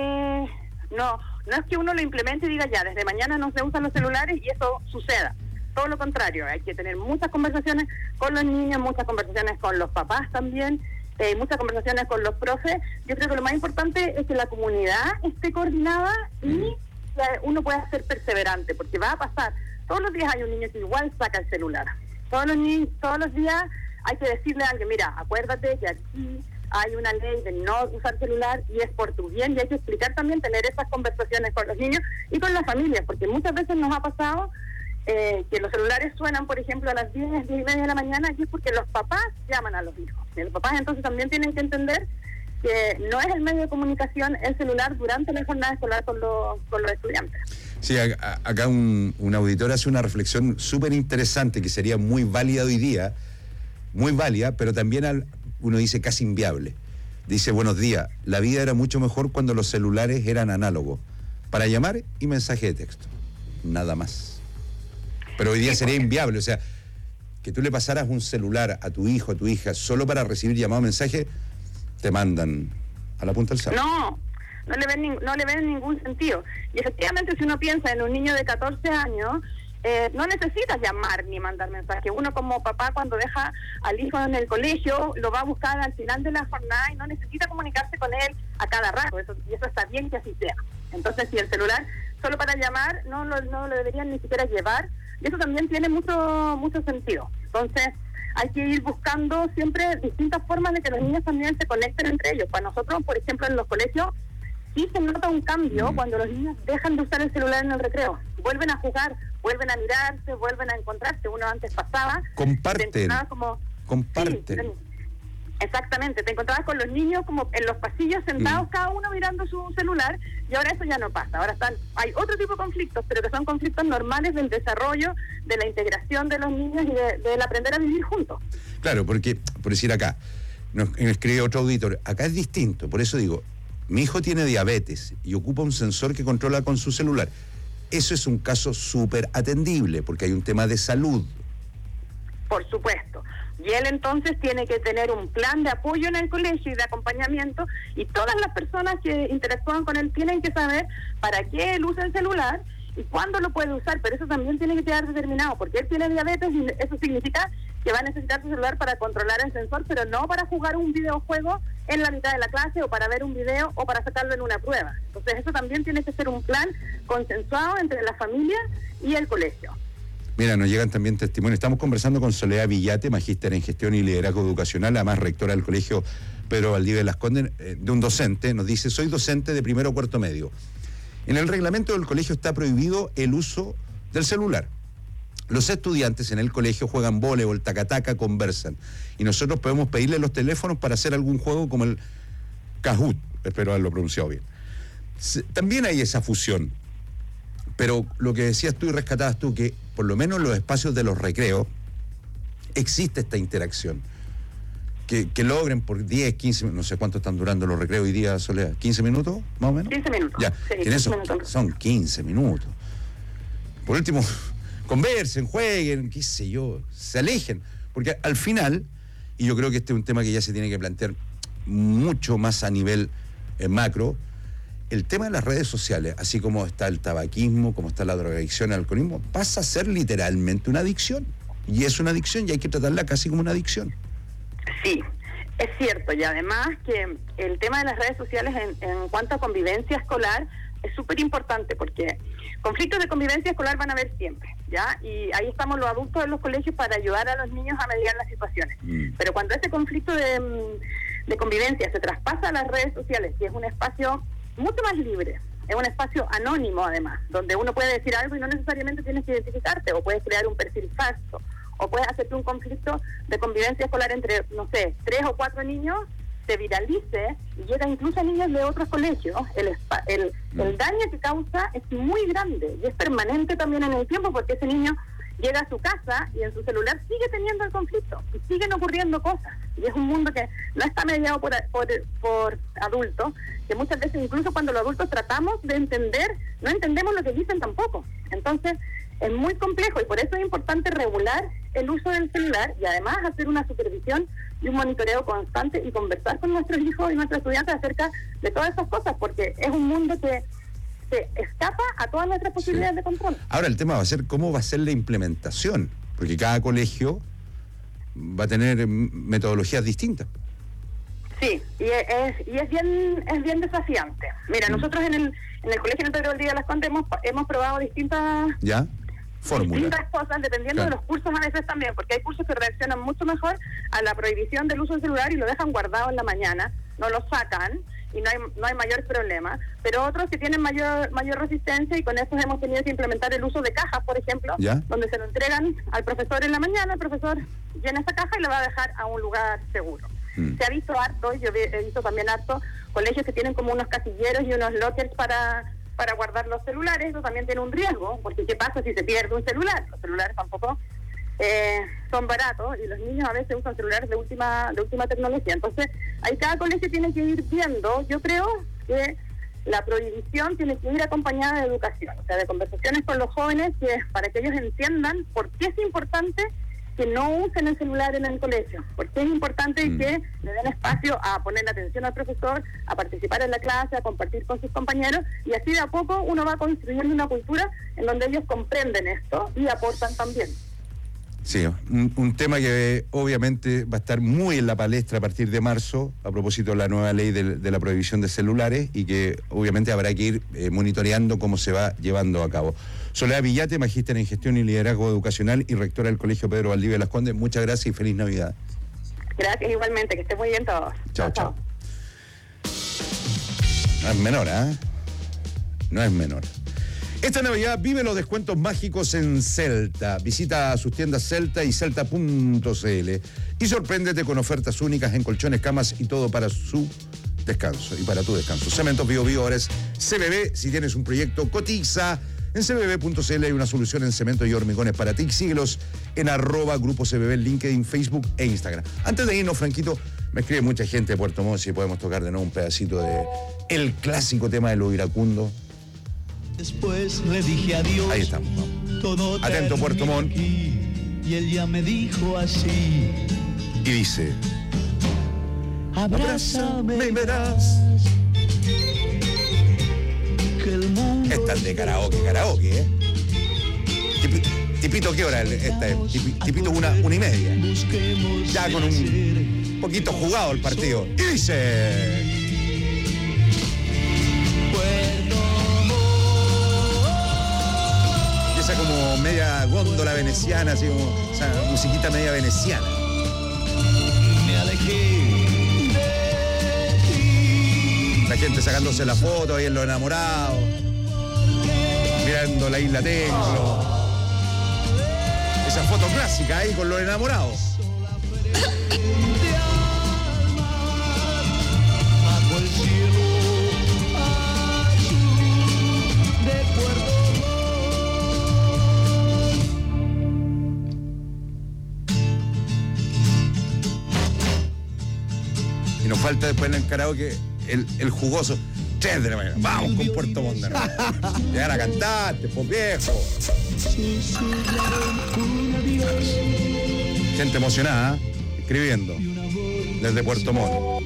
no es que uno lo implemente y diga ya, desde mañana no se usan los celulares y eso suceda. Todo lo contrario, hay que tener muchas conversaciones con los niños, muchas conversaciones con los papás también, muchas conversaciones con los profes. Yo creo que lo más importante es que la comunidad esté coordinada y uno pueda ser perseverante, porque va a pasar. Todos los días hay un niño que igual saca el celular. Todos los días hay que decirle a alguien, mira, acuérdate que aquí hay una ley de no usar celular y es por tu bien, y hay que explicar también, tener esas conversaciones con los niños y con las familias, porque muchas veces nos ha pasado que los celulares suenan, por ejemplo, a las 10:30 de la mañana, y es porque los papás llaman a los hijos. Y los papás entonces también tienen que entender que no es el medio de comunicación el celular durante la jornada escolar con los estudiantes. Sí, acá un auditor hace una reflexión súper interesante que sería muy válida hoy día, muy válida, pero también uno dice casi inviable. Dice, buenos días, la vida era mucho mejor cuando los celulares eran análogos, para llamar y mensaje de texto, nada más. Pero hoy día sería inviable, o sea, que tú le pasaras un celular a tu hijo, a tu hija, solo para recibir llamado o mensaje, te mandan a la punta del saco. No le ven ningún sentido. Y efectivamente, si uno piensa en un niño de 14 años, no necesitas llamar ni mandar mensajes. Uno como papá, cuando deja al hijo en el colegio, lo va a buscar al final de la jornada y no necesita comunicarse con él a cada rato. Y eso está bien que así sea. Entonces, si el celular solo para llamar, no lo deberían ni siquiera llevar. Y eso también tiene mucho sentido. Entonces, hay que ir buscando siempre distintas formas de que los niños también se conecten entre ellos. Para nosotros, por ejemplo, en los colegios, sí se nota un cambio cuando los niños dejan de usar el celular en el recreo. Vuelven a jugar, vuelven a mirarse, vuelven a encontrarse. Uno antes pasaba... Comparten. Sí, exactamente. Te encontrabas con los niños como en los pasillos sentados, cada uno mirando su celular, y ahora eso ya no pasa. Ahora hay otro tipo de conflictos, pero que son conflictos normales del desarrollo, de la integración de los niños y del aprender a vivir juntos. Claro, porque, por decir acá, nos escribe otro auditor, acá es distinto, por eso digo, mi hijo tiene diabetes y ocupa un sensor que controla con su celular. Eso es un caso súper atendible, porque hay un tema de salud. Por supuesto. Y él entonces tiene que tener un plan de apoyo en el colegio y de acompañamiento, y todas las personas que interactúan con él tienen que saber para qué él usa el celular y cuándo lo puede usar, pero eso también tiene que quedar determinado, porque él tiene diabetes y eso significa que va a necesitar su celular para controlar el sensor, pero no para jugar un videojuego en la mitad de la clase, o para ver un video, o para sacarlo en una prueba. Entonces eso también tiene que ser un plan consensuado entre la familia y el colegio. Mira, nos llegan también testimonios. Estamos conversando con Soledad Villate, magíster en gestión y liderazgo educacional, además rectora del Colegio Pedro Valdivia Las Condes, de un docente. Nos dice, soy docente de 1º o 4º medio. En el reglamento del colegio está prohibido el uso del celular. Los estudiantes en el colegio juegan voleibol, taca-taca, conversan. Y nosotros podemos pedirle los teléfonos para hacer algún juego como el Kahoot. Espero haberlo pronunciado bien. También hay esa fusión. Pero lo que decías tú y rescatabas tú, que por lo menos en los espacios de los recreos existe esta interacción. Que logren por 10, 15, no sé cuánto están durando los recreos hoy día, Soledad, ¿15 minutos más o menos? 15 minutos. Ya, sí, en eso son 15 minutos. Por último, conversen, jueguen, qué sé yo, se alejen. Porque al final, y yo creo que este es un tema que ya se tiene que plantear mucho más a nivel macro, el tema de las redes sociales, así como está el tabaquismo, como está la drogadicción, el alcoholismo, pasa a ser literalmente una adicción. Y es una adicción y hay que tratarla casi como una adicción. Sí, es cierto, y además que el tema de las redes sociales en cuanto a convivencia escolar es súper importante, porque conflictos de convivencia escolar van a haber siempre, ¿ya? Y ahí estamos los adultos en los colegios para ayudar a los niños a mediar las situaciones. Pero cuando ese conflicto de convivencia se traspasa a las redes sociales, que es un espacio mucho más libre, es un espacio anónimo además, donde uno puede decir algo y no necesariamente tienes que identificarte, o puedes crear un perfil falso, o puedes hacerte un conflicto de convivencia escolar entre, no sé, 3 o 4 niños, se viralice y llega incluso a niños de otros colegios. El daño que causa es muy grande y es permanente también en el tiempo, porque ese niño llega a su casa y en su celular sigue teniendo el conflicto y siguen ocurriendo cosas. Y es un mundo que no está mediado por adultos, que muchas veces incluso cuando los adultos tratamos de entender, no entendemos lo que dicen tampoco. Entonces es muy complejo y por eso es importante regular el uso del celular y además hacer una supervisión y un monitoreo constante y conversar con nuestros hijos y nuestros estudiantes acerca de todas esas cosas, porque es un mundo que se escapa a todas nuestras posibilidades de control. Ahora el tema va a ser cómo va a ser la implementación, porque cada colegio va a tener metodologías distintas. Sí, y es bien desafiante. Mira, nosotros en el Colegio Notarial del Día de las Condes hemos probado distintas cosas, dependiendo de los cursos a veces también, porque hay cursos que reaccionan mucho mejor a la prohibición del uso del celular y lo dejan guardado en la mañana, no lo sacan y no hay mayor problema, pero otros que tienen mayor resistencia, y con eso hemos tenido que implementar el uso de cajas, por ejemplo, donde se lo entregan al profesor en la mañana, el profesor llena esa caja y la va a dejar a un lugar seguro. Se ha visto harto, yo he visto también harto colegios que tienen como unos casilleros y unos lockers para guardar los celulares. Eso también tiene un riesgo, porque ¿qué pasa si se pierde un celular? Los celulares tampoco son baratos y los niños a veces usan celulares de última tecnología. Entonces, ahí cada colegio tiene que ir viendo. Yo creo que la prohibición tiene que ir acompañada de educación, o sea, de conversaciones con los jóvenes, para que ellos entiendan por qué es importante que no usen el celular en el colegio, porque es importante que le den espacio a poner atención al profesor, a participar en la clase, a compartir con sus compañeros, y así de a poco uno va construyendo una cultura en donde ellos comprenden esto y aportan también. Sí, un tema que obviamente va a estar muy en la palestra a partir de marzo, a propósito de la nueva ley de la prohibición de celulares, y que obviamente habrá que ir monitoreando cómo se va llevando a cabo. Soledad Villate, magíster en Gestión y Liderazgo Educacional y rectora del Colegio Pedro Valdivia de las Condes, muchas gracias y feliz Navidad. Gracias igualmente, que estén muy bien todos. Chao. No es menor, ¿eh? No es menor. Esta Navidad vive los descuentos mágicos en Celta. Visita sus tiendas Celta y celta.cl y sorpréndete con ofertas únicas en colchones, camas y todo para su descanso y para tu descanso. Cementos Bio ahora es CBB. Si tienes un proyecto, cotiza en cbb.cl. Hay una solución en cemento y hormigones para ti. Síguelos en @Grupo CBB, LinkedIn, Facebook e Instagram. Antes de irnos, Franquito, me escribe mucha gente de Puerto Montt si podemos tocar de nuevo un pedacito de el clásico tema de lo iracundo. Después le dije adiós. Ahí estamos, vamos. Atento, Puerto Montt. Y él ya me dijo así. Y dice: abrázame y verás que el mundo. Esta es de karaoke, ¿eh? Tipito, ¿qué hora esta es? Tipito 1:30. Ya con un poquito jugado el partido. Y dice: como media góndola veneciana, así como esa musiquita media veneciana. Me alejé de ti. La gente sacándose la foto ahí en los enamorados. recorriendo la isla Templo. Esa foto clásica ahí con los enamorados. Bajo el cielo azul de Puerto Y nos falta después en el karaoke el jugoso. 3 de la mañana. Vamos con Puerto Montt. Llegar a cantar, pues viejo. Gente emocionada, escribiendo desde Puerto Montt.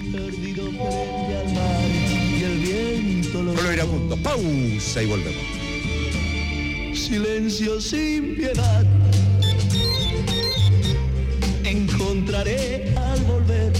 Solo iracundo. Pausa y volvemos. Silencio sin piedad. Encontraré al volver.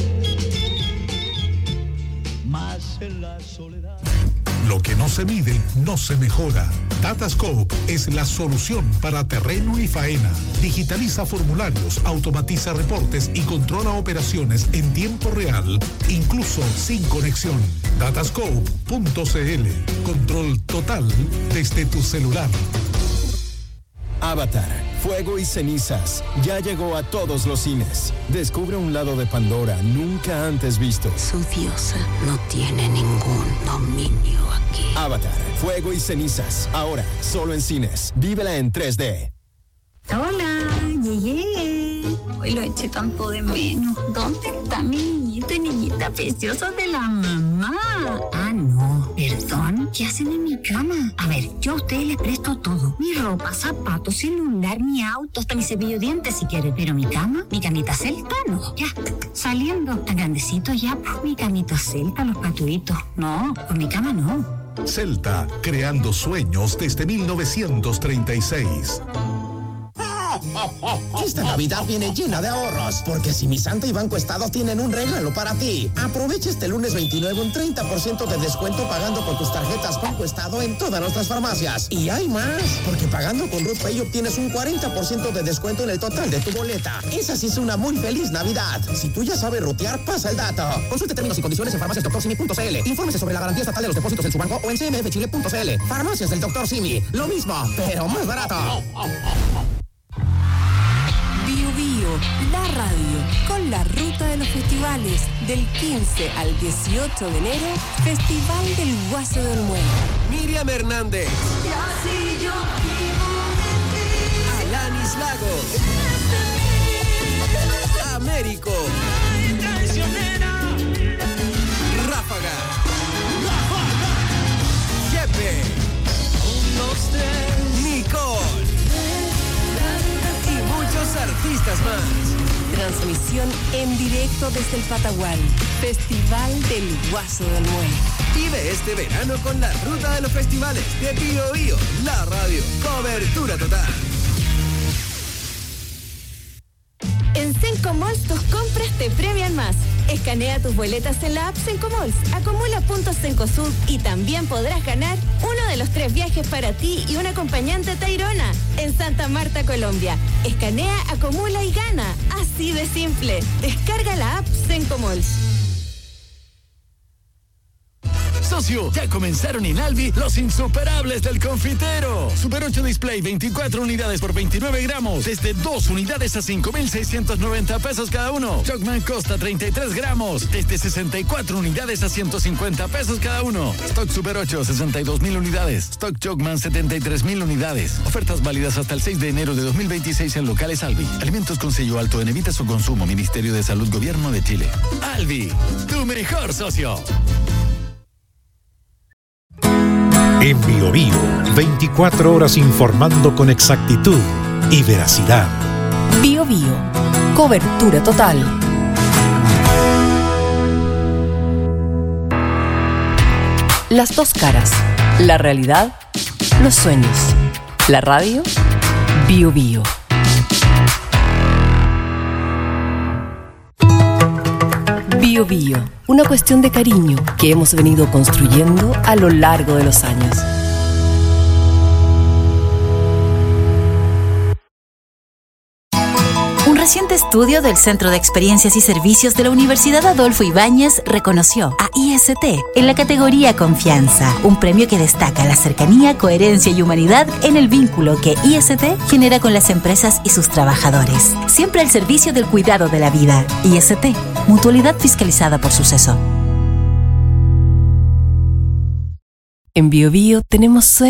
Más en la soledad. Lo que no se mide, no se mejora. Datascope es la solución para terreno y faena. Digitaliza formularios, automatiza reportes y controla operaciones en tiempo real, incluso sin conexión. Datascope.cl. Control total desde tu celular. Avatar, Fuego y Cenizas, ya llegó a todos los cines. Descubre un lado de Pandora nunca antes visto. Su diosa no tiene ningún dominio aquí. Avatar, Fuego y Cenizas, ahora solo en cines. Vívela en 3D. Hola, llegué. Hoy lo eché tanto de menos. ¿Dónde está mi niñito y niñita preciosa de la mamá? Ah, no, perdón. ¿Qué hacen en mi cama? A ver, yo a ustedes les presto todo. Mi ropa, zapatos, celular, mi auto, hasta mi cepillo de dientes si quieren. Pero mi cama, mi camita celta, no. Ya, saliendo. Tan grandecito ya, pues mi camita celta, los patuitos. No, con mi cama no. Celta, creando sueños desde 1936. Esta Navidad viene llena de ahorros, porque si mi Santa y Banco Estado tienen un regalo para ti. Aprovecha este lunes 29 un 30% de descuento pagando con tus tarjetas Banco Estado en todas nuestras farmacias. Y hay más, porque pagando con Ruth Pay obtienes un 40% de descuento en el total de tu boleta. Esa sí es una muy feliz Navidad. Si tú ya sabes rutear, pasa el dato. Consulte términos y condiciones en farmaciasdoctorsimi.cl. Infórmese sobre la garantía estatal de los depósitos en su banco o en cmfchile.cl. Farmacias del Dr. Simi. Lo mismo, pero más barato. Bio Bio, la radio, con la ruta de los festivales. Del 15 al 18 de enero, Festival del Guaso de Olmué. Miriam Hernández. Alanis Lagos. Américo. Ráfaga. Jefe. Nicole. Y muchos artistas más. Transmisión en directo desde el Patagual. Festival del Guaso de Olmué. Vive este verano con la ruta de los festivales de Bio Bio, la radio. Cobertura total. En Sencomalls tus compras te premian más. Escanea tus boletas en la app Sencomalls, acumula puntos Cencosud y también podrás ganar uno de los 3 viajes para ti y un acompañante a Tayrona en Santa Marta, Colombia. Escanea, acumula y gana. Así de simple. Descarga la app Sencomalls. Socio, ya comenzaron en Albi los insuperables del confitero. Super 8 Display, 24 unidades por 29 gramos. Desde 2 unidades a 5,690 pesos cada uno. Chocman Costa, 33 gramos. Desde 64 unidades a 150 pesos cada uno. Stock Super 8, 62,000 unidades. Stock Chocman, 73,000 unidades. Ofertas válidas hasta el 6 de enero de 2026 en locales Albi. Alimentos con sello alto en evita su consumo. Ministerio de Salud, Gobierno de Chile. Albi, tu mejor socio. En Bio Bio, 24 horas informando con exactitud y veracidad. Bio Bio, cobertura total. Las dos caras, la realidad, los sueños. La radio, Bio Bio. Bio Bio, una cuestión de cariño que hemos venido construyendo a lo largo de los años. Un reciente estudio del Centro de Experiencias y Servicios de la Universidad Adolfo Ibáñez reconoció a IST en la categoría Confianza, un premio que destaca la cercanía, coherencia y humanidad en el vínculo que IST genera con las empresas y sus trabajadores. Siempre al servicio del cuidado de la vida. IST, mutualidad fiscalizada por Suceso. En BioBio tenemos